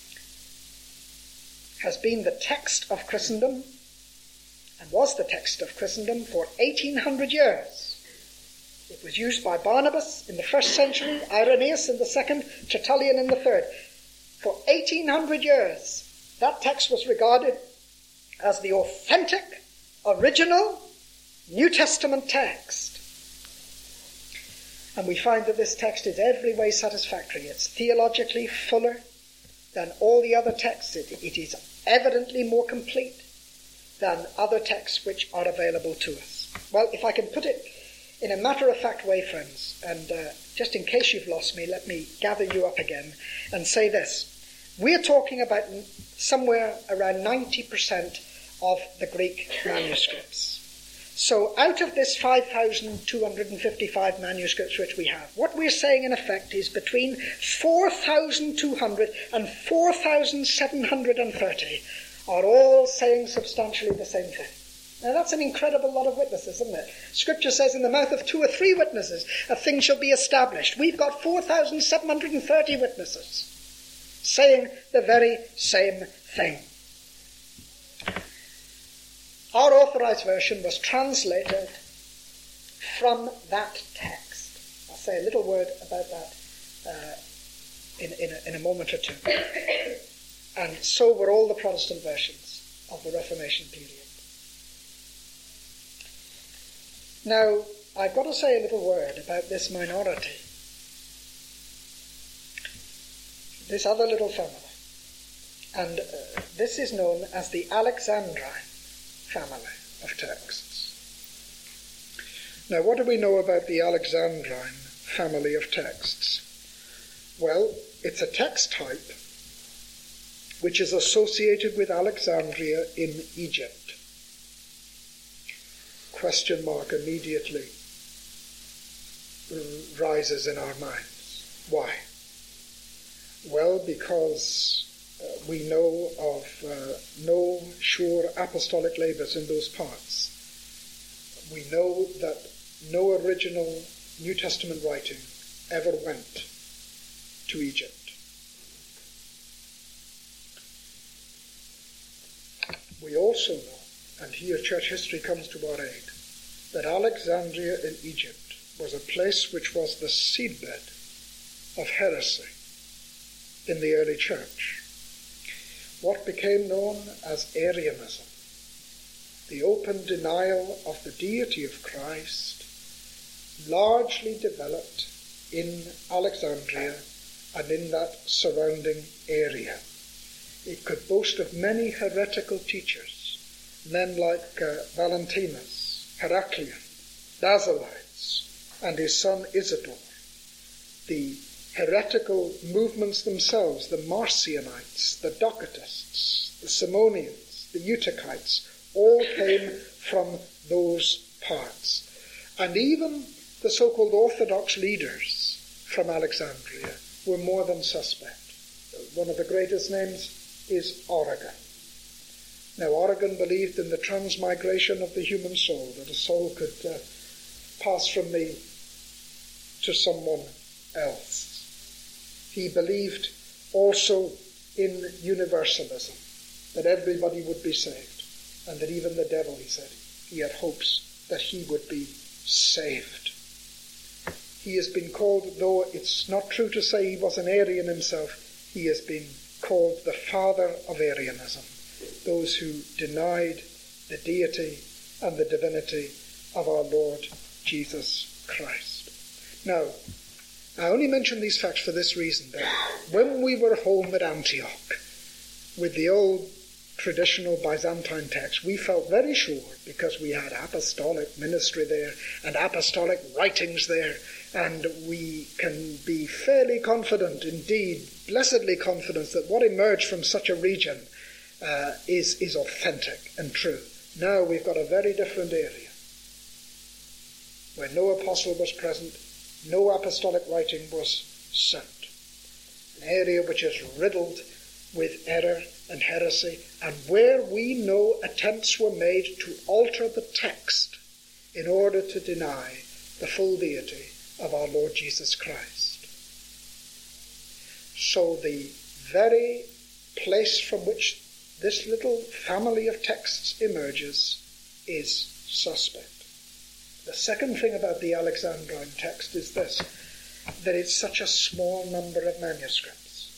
has been the text of Christendom and was the text of Christendom for 1800 years. It was used by Barnabas in the 1st century, Irenaeus in the 2nd, Tertullian in the 3rd. For 1800 years, that text was regarded as the authentic, original New Testament text. And we find that this text is every way satisfactory. It's theologically fuller than all the other texts. It is evidently more complete than other texts which are available to us. Well, if I can put it in a matter-of-fact way, friends, and just in case you've lost me, let me gather you up again and say this. We're talking about somewhere around 90% of the Greek manuscripts. So out of this 5,255 manuscripts which we have, what we're saying in effect is between 4,200 and 4,730 are all saying substantially the same thing. Now that's an incredible lot of witnesses, isn't it? Scripture says in the mouth of 2 or 3 witnesses a thing shall be established. We've got 4,730 witnesses saying the very same thing. Our Authorized Version was translated from that text. I'll say a little word about that in a moment or two. And so were all the Protestant versions of the Reformation period. Now, I've got to say a little word about this minority, this other little family. And this is known as the Alexandrine family of texts. Now, what do we know about the Alexandrine family of texts? Well, it's a text type which is associated with Alexandria in Egypt. Question mark immediately rises in our minds. Why? Well, because we know of no sure apostolic labors in those parts. We know that no original New Testament writing ever went to Egypt. We also know, and here church history comes to our aid, that Alexandria in Egypt was a place which was the seedbed of heresy in the early church. What became known as Arianism, the open denial of the deity of Christ, largely developed in Alexandria and in that surrounding area. It could boast of many heretical teachers, men like Valentinus, Heraclian, Basilides, and his son Isidore, the heretical movements themselves, the Marcionites, the Docetists, the Simonians, the Eutychites, all came from those parts. And even the so-called Orthodox leaders from Alexandria were more than suspect. One of the greatest names is Origen. Now, Origen believed in the transmigration of the human soul, that a soul could pass from me to someone else. He believed also in universalism, that everybody would be saved, and that even the devil, he said, he had hopes that he would be saved. He has been called, though it's not true to say he was an Arian himself, he has been called the father of Arianism, those who denied the deity and the divinity of our Lord Jesus Christ. Now, I only mention these facts for this reason, that when we were home at Antioch with the old traditional Byzantine text, we felt very sure, because we had apostolic ministry there and apostolic writings there, and we can be fairly confident, indeed blessedly confident, that what emerged from such a region is authentic and true. Now we've got a very different area where no apostle was present, no apostolic writing was sent. An area which is riddled with error and heresy, and where we know attempts were made to alter the text in order to deny the full deity of our Lord Jesus Christ. So the very place from which this little family of texts emerges is suspect. The second thing about the Alexandrine text is this, that it's such a small number of manuscripts.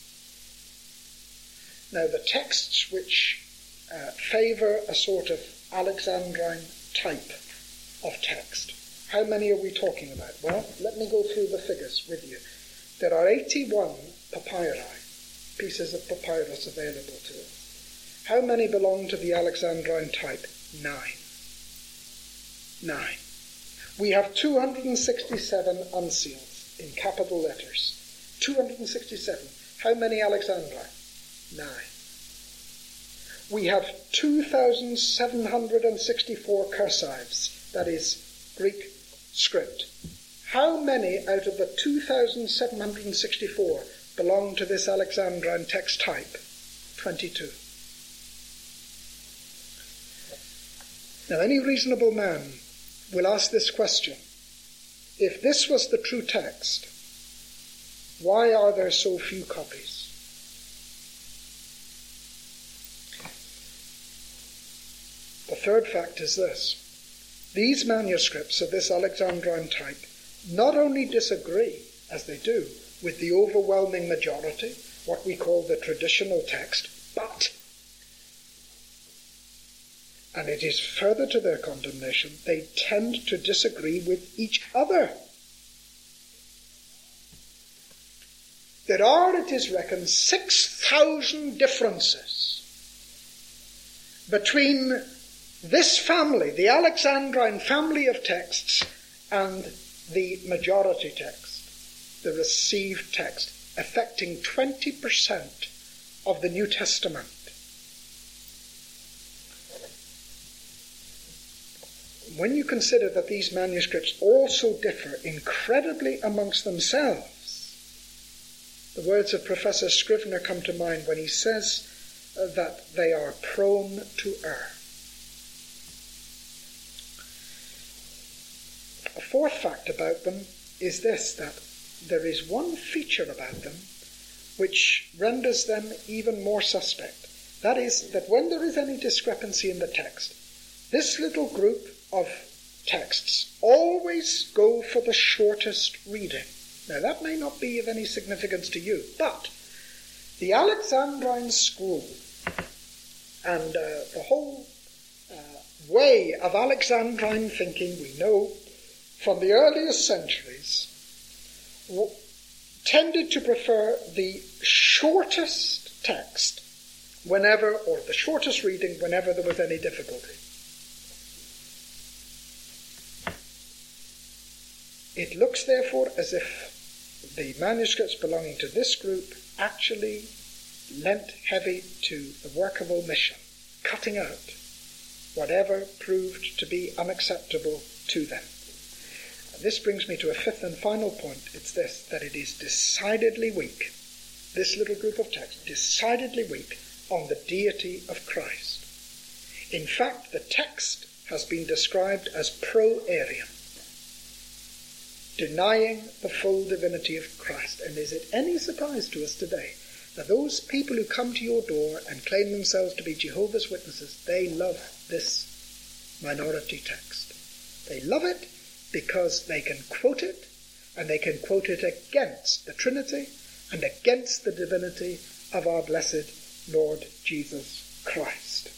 Now, the texts which favour a sort of Alexandrine type of text, how many are we talking about? Well, let me go through the figures with you. There are 81 papyri, pieces of papyrus available to us. How many belong to the Alexandrine type? 9. We have 267 uncials in capital letters. 267. How many Alexandrine? 9. We have 2,764 cursives, that is Greek script. How many out of the 2,764 belong to this Alexandrine text type? 22. Now, any reasonable man will ask this question. If this was the true text, why are there so few copies? The third fact is this. These manuscripts of this Alexandrine type not only disagree, as they do, with the overwhelming majority, what we call the traditional text, but, and it is further to their condemnation, they tend to disagree with each other. There are, it is reckoned, 6,000 differences between this family, the Alexandrine family of texts, and the majority text, the received text, affecting 20% of the New Testament. When you consider that these manuscripts also differ incredibly amongst themselves, the words of Professor Scrivener come to mind when he says that they are prone to error. A fourth fact about them is this, that there is one feature about them which renders them even more suspect. That is, that when there is any discrepancy in the text, this little group of texts always go for the shortest reading. Now, that may not be of any significance to you, but the Alexandrine school and the whole way of Alexandrine thinking, we know from the earliest centuries, tended to prefer the shortest text whenever, or the shortest reading whenever there was any difficulty. It looks, therefore, as if the manuscripts belonging to this group actually lent heavy to the work of omission, cutting out whatever proved to be unacceptable to them. This brings me to a fifth and final point. It's this, that it is decidedly weak, this little group of texts, decidedly weak on the deity of Christ. In fact, the text has been described as pro-Arian, denying the full divinity of Christ. And is it any surprise to us today that those people who come to your door and claim themselves to be Jehovah's Witnesses, they love this minority text? They love it because they can quote it, and they can quote it against the Trinity and against the divinity of our blessed Lord Jesus Christ.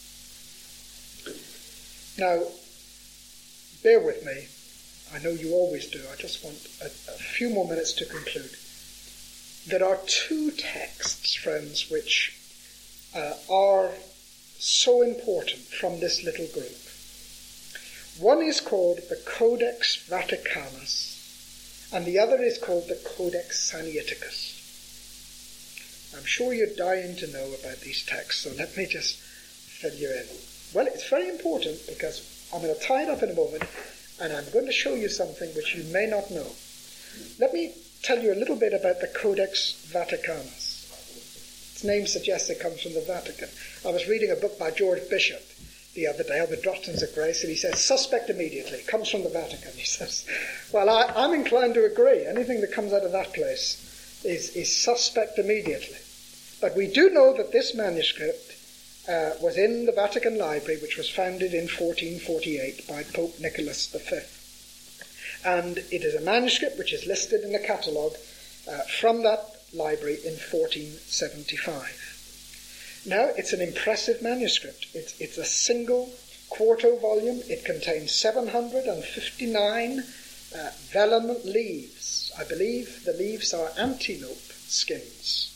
Now, bear with me. I know you always do. I just want a few more minutes to conclude. There are two texts, friends, which are so important from this little group. One is called the Codex Vaticanus, and the other is called the Codex Sinaiticus. I'm sure you're dying to know about these texts, so let me just fill you in. Well, it's very important because I'm going to tie it up in a moment, and I'm going to show you something which you may not know. Let me tell you a little bit about the Codex Vaticanus. Its name suggests it comes from the Vatican. I was reading a book by George Bishop the other day on the Doctrines of Grace, and he says, suspect immediately, comes from the Vatican, he says. Well, I'm inclined to agree. Anything that comes out of that place is suspect immediately. But we do know that this manuscript was in the Vatican Library, which was founded in 1448 by Pope Nicholas V. And it is a manuscript which is listed in the catalogue from that library in 1475. Now, it's an impressive manuscript. It's a single quarto volume. It contains 759 vellum leaves. I believe the leaves are antelope skins.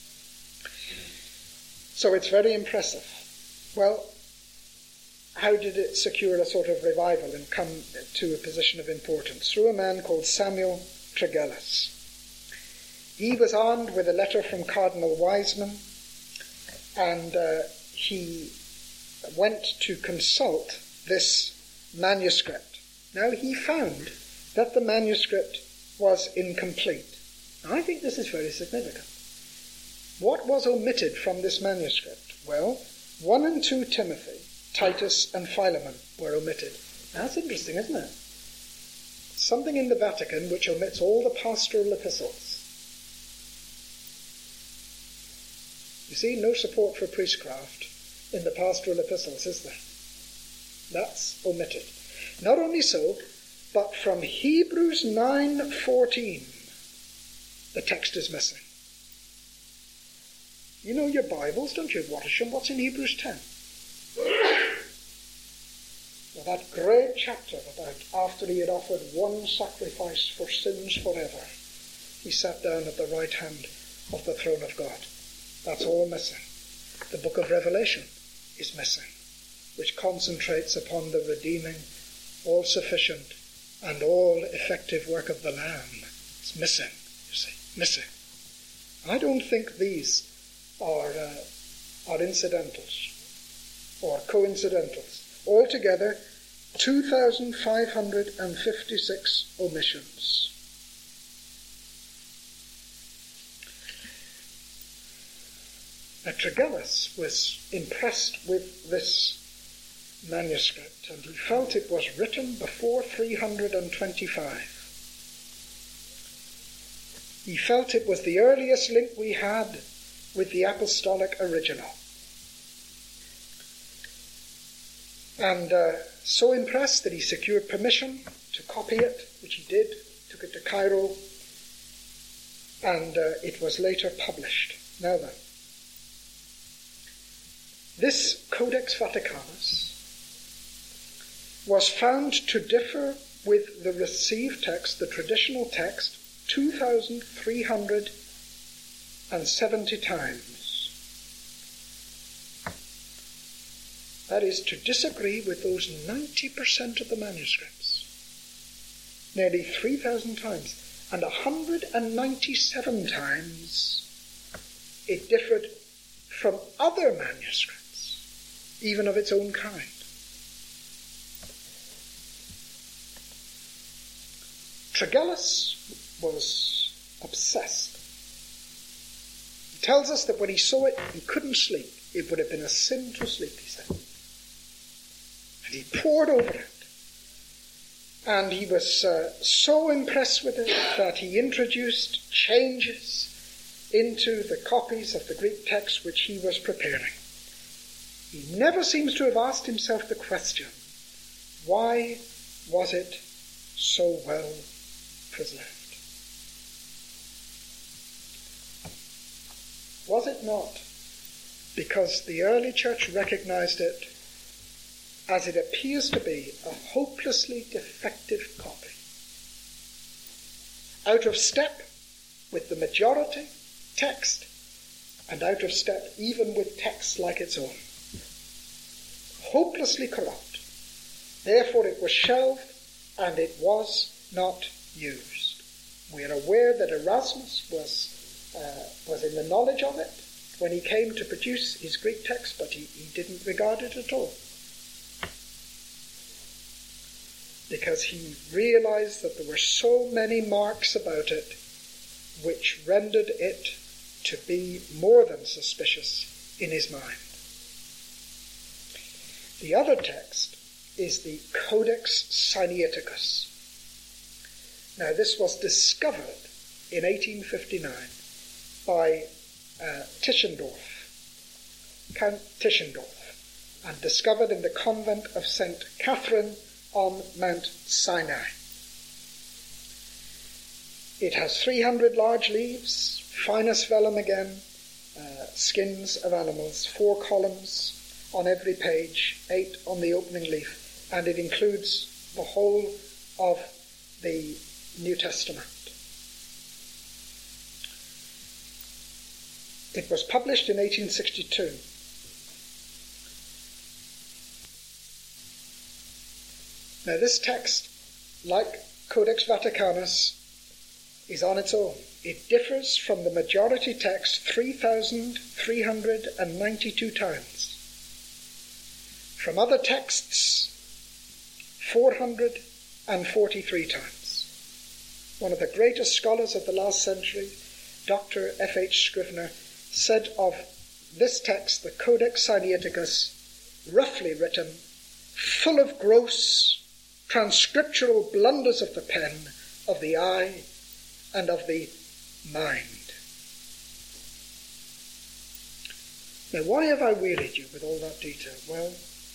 So it's very impressive. Well, how did it secure a sort of revival and come to a position of importance? Through a man called Samuel Tregelles. He was armed with a letter from Cardinal Wiseman, and he went to consult this manuscript. Now, he found that the manuscript was incomplete. Now, I think this is very significant. What was omitted from this manuscript? Well, 1 and 2 Timothy, Titus and Philemon were omitted. Now, that's interesting, isn't it? Something in the Vatican which omits all the pastoral epistles. You see, no support for priestcraft in the pastoral epistles, is there? That's omitted. Not only so, but from Hebrews 9:14, the text is missing. You know your Bibles, don't you, Wattisham? What's in Hebrews 10? Well, that great chapter about after he had offered one sacrifice for sins forever, he sat down at the right hand of the throne of God. That's all missing. The book of Revelation is missing, which concentrates upon the redeeming, all-sufficient, and all-effective work of the Lamb. It's missing, you see, missing. I don't think these are incidentals or coincidentals. Altogether, 2,556 omissions. Now, Tregelles was impressed with this manuscript, and he felt it was written before 325. He felt it was the earliest link we had with the apostolic original. And so impressed that he secured permission to copy it, which he did, took it to Cairo, and it was later published. Now then, this Codex Vaticanus was found to differ with the received text, the traditional text, 2,370 times. That is, to disagree with those 90% of the manuscripts, nearly 3,000 times, and 197 times it differed from other manuscripts, even of its own kind. Tregelles was obsessed. He tells us that when he saw it, he couldn't sleep. It would have been a sin to sleep, he said. And he pored over it. And he was so impressed with it that he introduced changes into the copies of the Greek text which he was preparing. He never seems to have asked himself the question, why was it so well preserved? Was it not because the early church recognized it as it appears to be a hopelessly defective copy, out of step with the majority text, and out of step even with texts like its own, hopelessly corrupt. Therefore it was shelved and it was not used. We are aware that Erasmus was in the knowledge of it when he came to produce his Greek text, but he didn't regard it at all, because he realized that there were so many marks about it which rendered it to be more than suspicious in his mind. The other text is the Codex Sinaiticus. Now, this was discovered in 1859 by Count Tischendorf, and discovered in the convent of St. Catherine on Mount Sinai. It has 300 large leaves, finest vellum again, skins of animals, 4 columns on every page, 8 on the opening leaf, and it includes the whole of the New Testament. It was published in 1862. Now this text, like Codex Vaticanus, is on its own. It differs from the majority text 3,392 times. From other texts, 443 times. One of the greatest scholars of the last century, Dr. F.H. Scrivener, said of this text, the Codex Sinaiticus, roughly written, full of gross transcriptural blunders of the pen, of the eye, and of the mind. Now, why have I wearied you with all that detail? Well,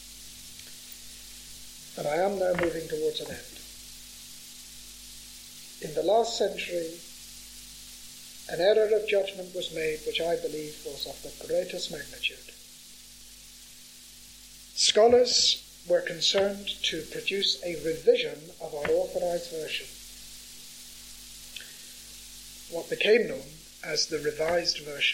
and I am now moving towards an end. In the last century, an error of judgment was made which I believe was of the greatest magnitude. Scholars were concerned to produce a revision of our authorized version, what became known as the Revised Version.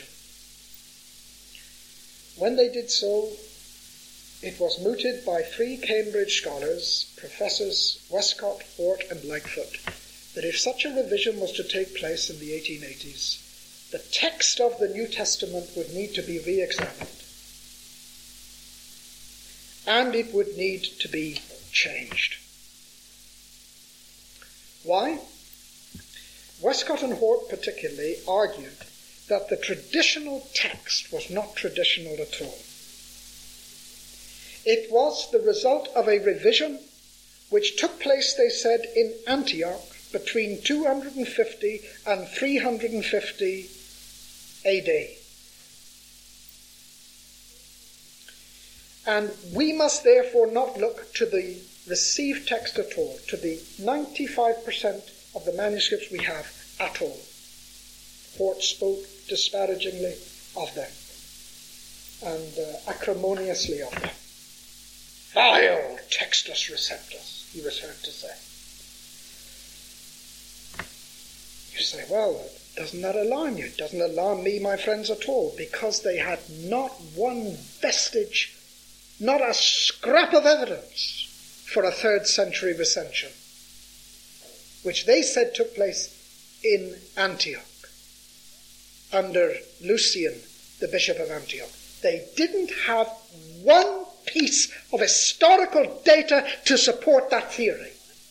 When they did so, it was mooted by 3 Cambridge scholars, Professors Westcott, Hort, and Lightfoot, that if such a revision was to take place in the 1880s, the text of the New Testament would need to be re-examined. And it would need to be changed. Why? Westcott and Hort particularly argued that the traditional text was not traditional at all. It was the result of a revision which took place, they said, in Antioch between 250 and 350 AD. And we must therefore not look to the received text at all, to the 95% of the manuscripts we have at all. Hort spoke disparagingly of them and acrimoniously of them. Vile Textus Receptus, he was heard to say. You say, well, doesn't that alarm you? It doesn't alarm me, my friends, at all, because they had not one vestige not a scrap of evidence for a 3rd century recension, which they said took place in Antioch under Lucian, the Bishop of Antioch. They didn't have one piece of historical data to support that theory.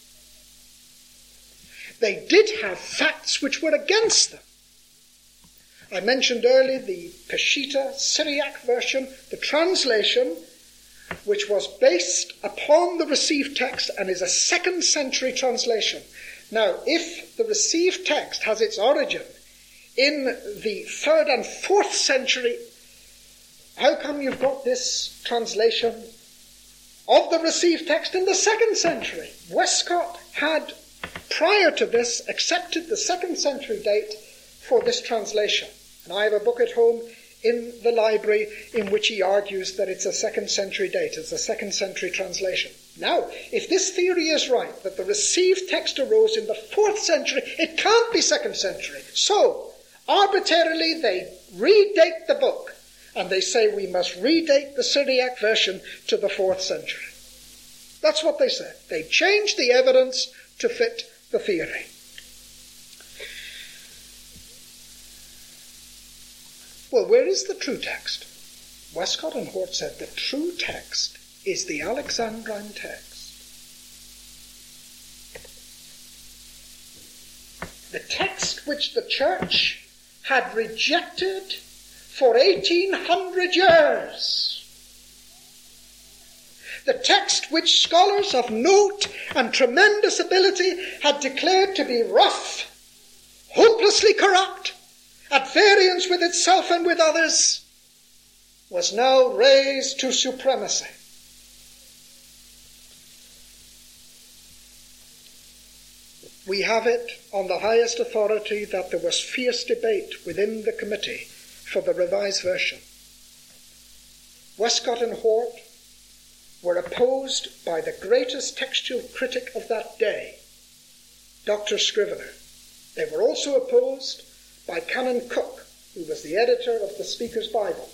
They did have facts which were against them. I mentioned earlier the Peshitta Syriac version, the translation, which was based upon the received text and is a 2nd century translation. Now, if the received text has its origin in the 3rd and 4th century, how come you've got this translation of the received text in the 2nd century? Westcott had, prior to this, accepted the 2nd century date for this translation. And I have a book at home in the library in which he argues that it's a 2nd century date, it's a 2nd century translation. Now, if this theory is right, that the received text arose in the 4th century, it can't be 2nd century. So, arbitrarily, they redate the book, and they say we must redate the Syriac version to the 4th century. That's what they said. They changed the evidence to fit the theory. Well, where is the true text? Westcott and Hort said the true text is the Alexandrine text. The text which the church had rejected for 1800 years. The text which scholars of note and tremendous ability had declared to be rough, hopelessly corrupt, at variance with itself and with others, was now raised to supremacy. We have it on the highest authority that there was fierce debate within the committee for the Revised Version. Westcott and Hort were opposed by the greatest textual critic of that day, Dr. Scrivener. They were also opposed by Canon Cook, who was the editor of the Speaker's Bible.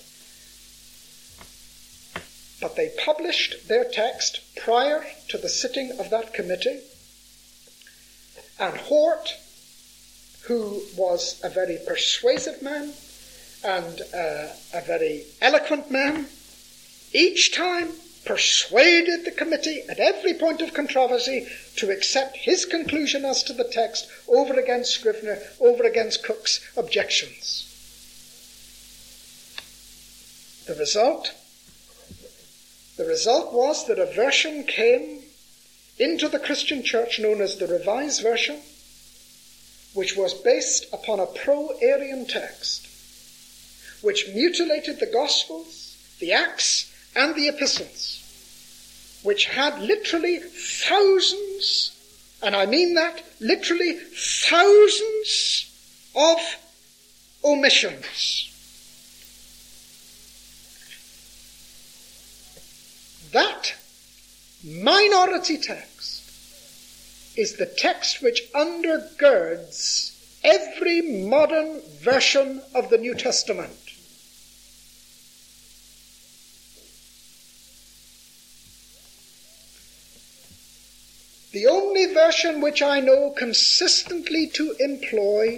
But they published their text prior to the sitting of that committee, and Hort, who was a very persuasive man and a very eloquent man, each time persuaded the committee at every point of controversy to accept his conclusion as to the text over against Scrivener, over against Cook's objections. The result was that a version came into the Christian church known as the Revised Version, which was based upon a pro-Arian text, which mutilated the Gospels, the Acts, and the Epistles, which had literally thousands, and I mean that, literally thousands of omissions. That minority text is the text which undergirds every modern version of the New Testament. The only version which I know consistently to employ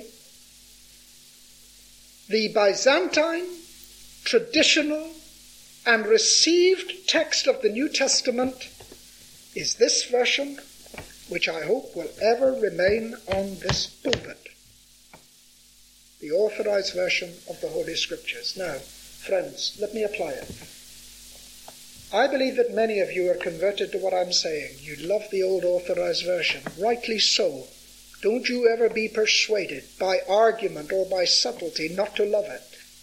the Byzantine, traditional, and received text of the New Testament is this version, which I hope will ever remain on this pulpit. The authorized version of the Holy Scriptures. Now, friends, let me apply it. I believe that many of you are converted to what I'm saying. You love the old authorized version. Rightly so. Don't you ever be persuaded by argument or by subtlety not to love it.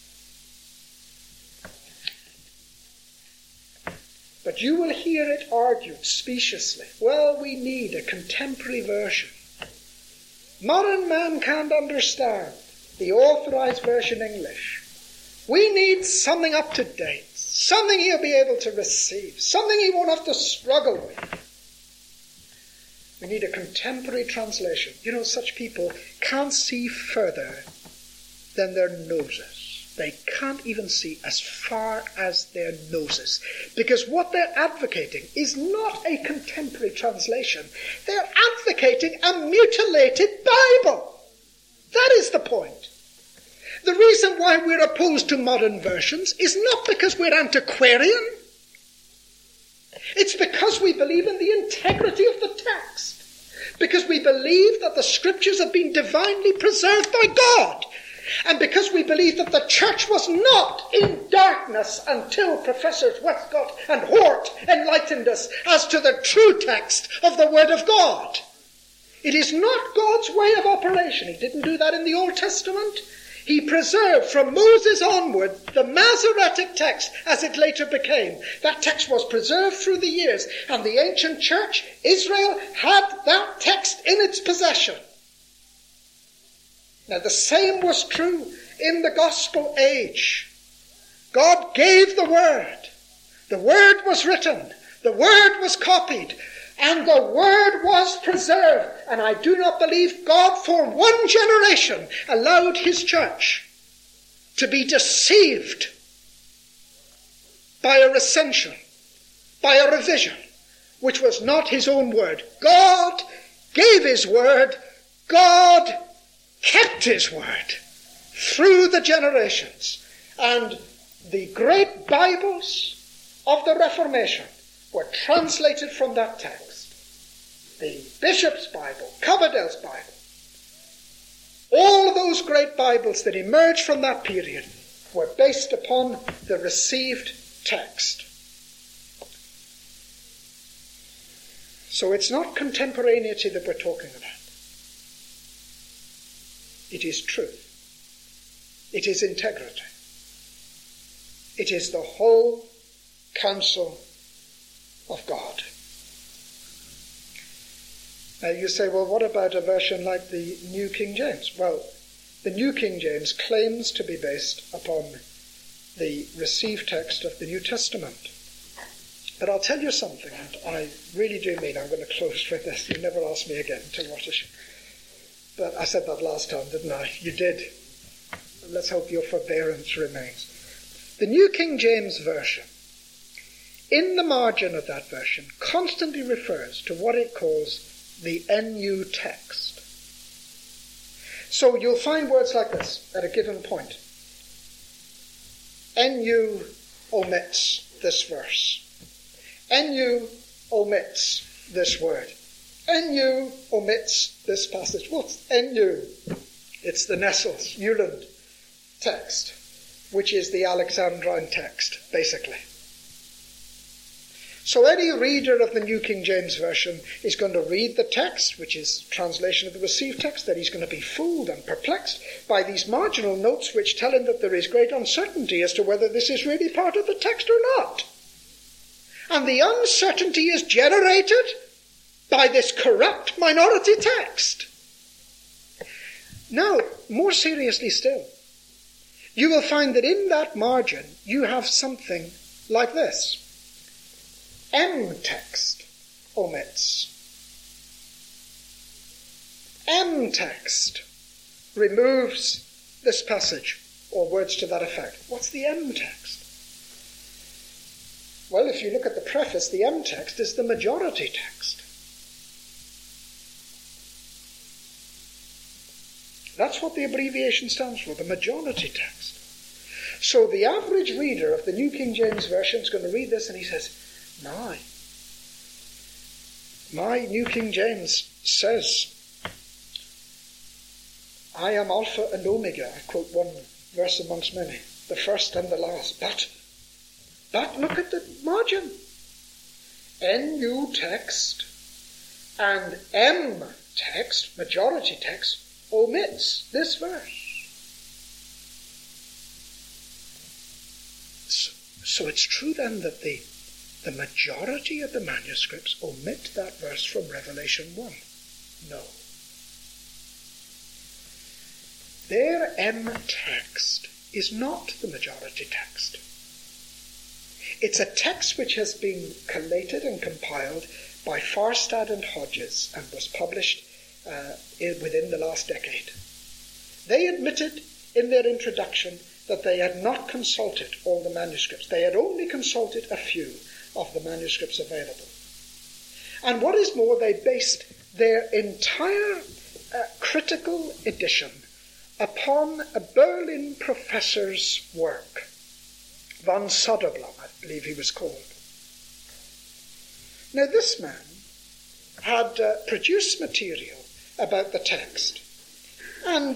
But you will hear it argued speciously. Well, we need a contemporary version. Modern man can't understand the authorized version English. We need something up to date. Something he'll be able to receive. Something he won't have to struggle with. We need a contemporary translation. You know, such people can't see further than their noses. They can't even see as far as their noses, because what they're advocating is not a contemporary translation. They're advocating a mutilated Bible. That is the point. The reason why we're opposed to modern versions is not because we're antiquarian. It's because we believe in the integrity of the text. Because we believe that the scriptures have been divinely preserved by God. And because we believe that the church was not in darkness until Professors Westcott and Hort enlightened us as to the true text of the Word of God. It is not God's way of operation. He didn't do that in the Old Testament. He preserved from Moses onward the Masoretic text as it later became. That text was preserved through the years, and the ancient church, Israel, had that text in its possession. Now, the same was true in the gospel age. God gave the Word. The Word was written. The Word was copied. And the Word was preserved. And I do not believe God for one generation allowed his church to be deceived by a recension, by a revision, which was not his own Word. God gave his Word. God kept his Word through the generations. And the great Bibles of the Reformation were translated from that text. The Bishop's Bible, Coverdale's Bible, all of those great Bibles that emerged from that period were based upon the received text. So it's not contemporaneity that we're talking about. It is truth. It is integrity. It is the whole counsel of God. Now you say, well, what about a version like the New King James? Well, the New King James claims to be based upon the received text of the New Testament. But I'll tell you something, and I really do mean, I'm going to close with this. You never ask me again to what is. But I said that last time, didn't I? You did. Let's hope your forbearance remains. The New King James Version, in the margin of that version, constantly refers to what it calls the NU text. So you'll find words like this at a given point. NU omits this verse. NU omits this word. NU omits this passage. What's NU? It's the Nessels, Newland text, which is the Alexandrine text, basically. So any reader of the New King James Version is going to read the text, which is translation of the received text, then he's going to be fooled and perplexed by these marginal notes which tell him that there is great uncertainty as to whether this is really part of the text or not. And the uncertainty is generated by this corrupt minority text. Now, more seriously still, you will find that in that margin you have something like this. M text omits. M text removes this passage, or words to that effect. What's the M text? Well, if you look at the preface, the M text is the majority text. That's what the abbreviation stands for, the majority text. So the average reader of the New King James Version is going to read this and he says, My New King James says, I am Alpha and Omega. I quote one verse amongst many, the first and the last. But look at the margin. NU text and M text, majority text, omits this verse. So it's true then that the majority of the manuscripts omit that verse from Revelation 1. No. Their M text is not the majority text. It's a text which has been collated and compiled by Farstad and Hodges and was published within the last decade. They admitted in their introduction that they had not consulted all the manuscripts. They had only consulted a few of the manuscripts available. And what is more, they based their entire critical edition upon a Berlin professor's work, von Soderblom, I believe he was called. Now, this man had produced material about the text, and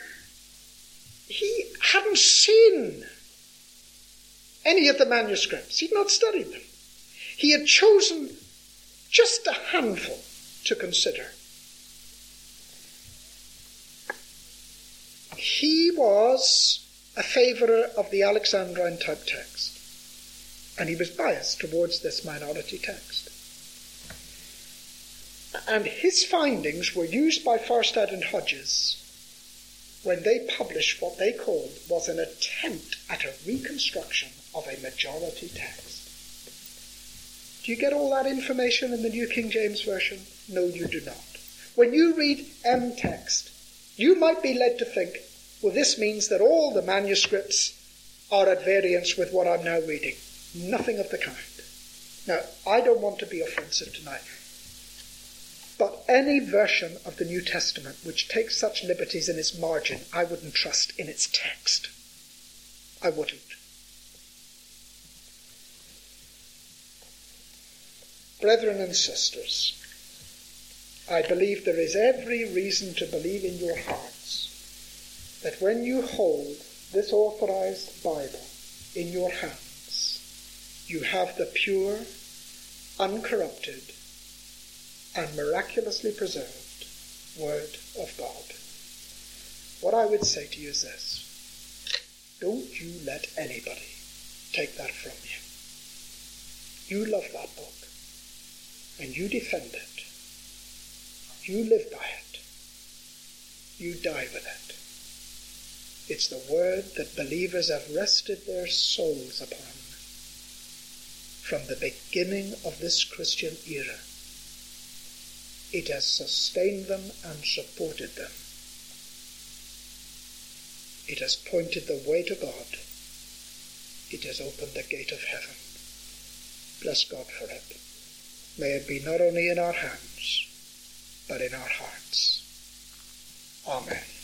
he hadn't seen any of the manuscripts. He'd not studied them. He had chosen just a handful to consider. He was a favourer of the Alexandrine type text, and he was biased towards this minority text. And his findings were used by Farstad and Hodges when they published what they called was an attempt at a reconstruction of a majority text. Do you get all that information in the New King James Version? No, you do not. When you read M text, you might be led to think, well, this means that all the manuscripts are at variance with what I'm now reading. Nothing of the kind. Now, I don't want to be offensive tonight, but any version of the New Testament which takes such liberties in its margin, I wouldn't trust in its text. I wouldn't. Brethren and sisters, I believe there is every reason to believe in your hearts that when you hold this authorized Bible in your hands, you have the pure, uncorrupted, and miraculously preserved Word of God. What I would say to you is this: don't you let anybody take that from you. You love that book, and you defend it. You live by it. You die with it. It's the word that believers have rested their souls upon from the beginning of this Christian era. It has sustained them and supported them. It has pointed the way to God. It has opened the gate of heaven. Bless God for it. May it be not only in our hands, but in our hearts. Amen.